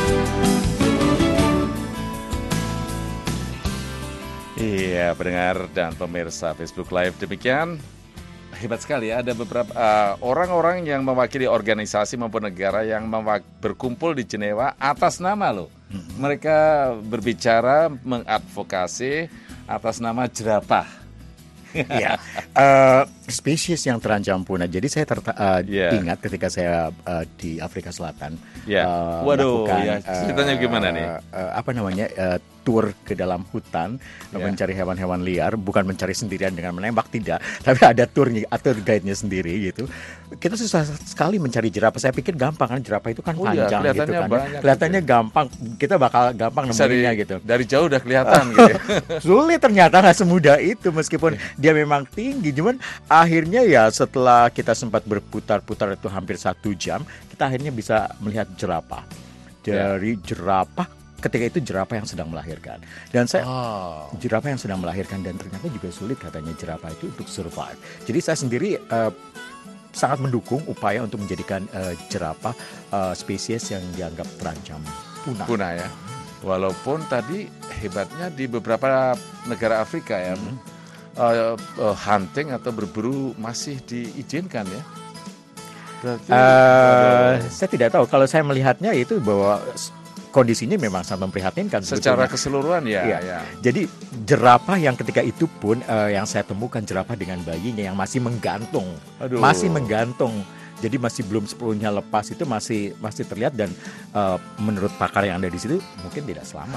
Iya, pendengar dan pemirsa Facebook Live, demikian. Hebat sekali ya, ada beberapa orang-orang yang mewakili organisasi maupun negara yang berkumpul di Jenewa atas nama loh. Mereka berbicara, mengadvokasi atas nama jerapah. Ya, spesies yang terancam punah. Jadi saya ingat ketika saya di Afrika Selatan. Waduh, ceritanya gimana nih? Tour ke dalam hutan mencari hewan-hewan liar, bukan mencari sendirian dengan menembak, tidak, tapi ada tournya atau guide-nya sendiri gitu. Kita susah sekali mencari jerapah. Saya pikir gampang kan, jerapah itu kan panjang gitu kan. Kelihatannya gitu. Gampang, kita bakal gampang nemuinnya gitu. Dari jauh udah kelihatan gitu. Sulit ternyata, nggak semudah itu meskipun dia memang tinggi. Cuman akhirnya ya setelah kita sempat berputar-putar itu hampir 1 jam, kita akhirnya bisa melihat jerapah. Dari jerapah, ketika itu jerapah yang sedang melahirkan. Dan saya jerapah yang sedang melahirkan, dan ternyata juga sulit katanya jerapah itu untuk survive. Jadi saya sendiri sangat mendukung upaya untuk menjadikan jerapah spesies yang dianggap terancam punah ya. Walaupun tadi hebatnya di beberapa negara Afrika ya, hunting atau berburu masih diizinkan ya. Berarti, saya tidak tahu. Kalau saya melihatnya itu bahwa kondisinya memang sangat memprihatinkan. Secara keseluruhan ya. Jadi jerapah yang ketika itu pun yang saya temukan jerapah dengan bayinya yang masih menggantung. Masih menggantung. Jadi masih belum sepenuhnya lepas, itu masih terlihat, dan menurut pakar yang ada di situ mungkin tidak selamat.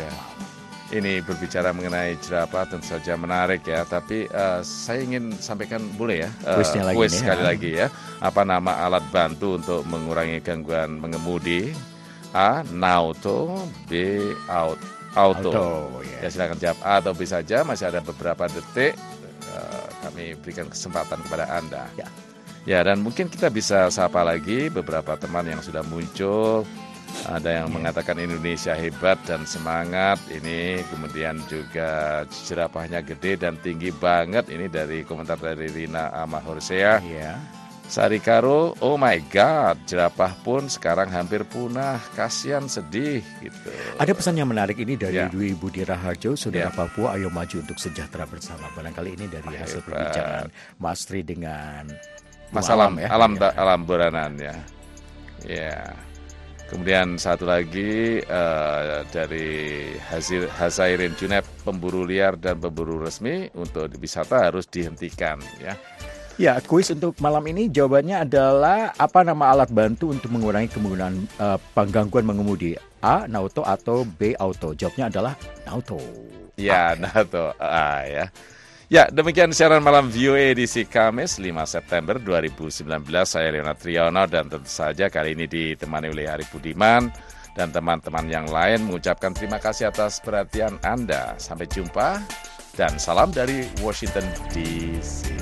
Ini berbicara mengenai jerapah tentu saja menarik ya, tapi saya ingin sampaikan boleh ya, kuis sekali lagi ya. Apa nama alat bantu untuk mengurangi gangguan mengemudi? A. Nauto. B. Auto. Ya, silakan jawab A atau B saja. Masih ada beberapa detik. Kami berikan kesempatan kepada Anda. Ya, dan mungkin kita bisa sapa lagi beberapa teman yang sudah muncul. Ada yang mengatakan Indonesia hebat dan semangat. Ini kemudian juga jerapahnya gede dan tinggi banget. Ini dari komentar dari Rina Amahorsea. Sari Karo, oh my God, jerapah pun sekarang hampir punah, kasihan, sedih gitu. Ada pesan yang menarik ini dari Dwi Budi Raharjo, saudara Papua, ayo maju untuk sejahtera bersama. Barangkali ini dari hasil perbincangan Mas Tri dengan Mas Alam ya. Alam Boranan ya. Ya. Kemudian satu lagi dari Hazairin Juneb, pemburu liar dan pemburu resmi untuk wisata harus dihentikan ya. Ya, kuis untuk malam ini jawabannya adalah apa nama alat bantu untuk mengurangi penggunaan penggangguan mengemudi? A. Nauto atau B. Auto? Jawabnya adalah Nauto. Ya, Nauto. Ya. Ya, demikian siaran malam VOA edisi Kamis 5 September 2019. Saya Leonard Triono dan tentu saja kali ini ditemani oleh Arif Budiman dan teman-teman yang lain mengucapkan terima kasih atas perhatian Anda. Sampai jumpa dan salam dari Washington DC.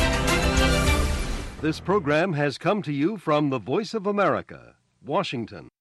This program has come to you from the Voice of America, Washington.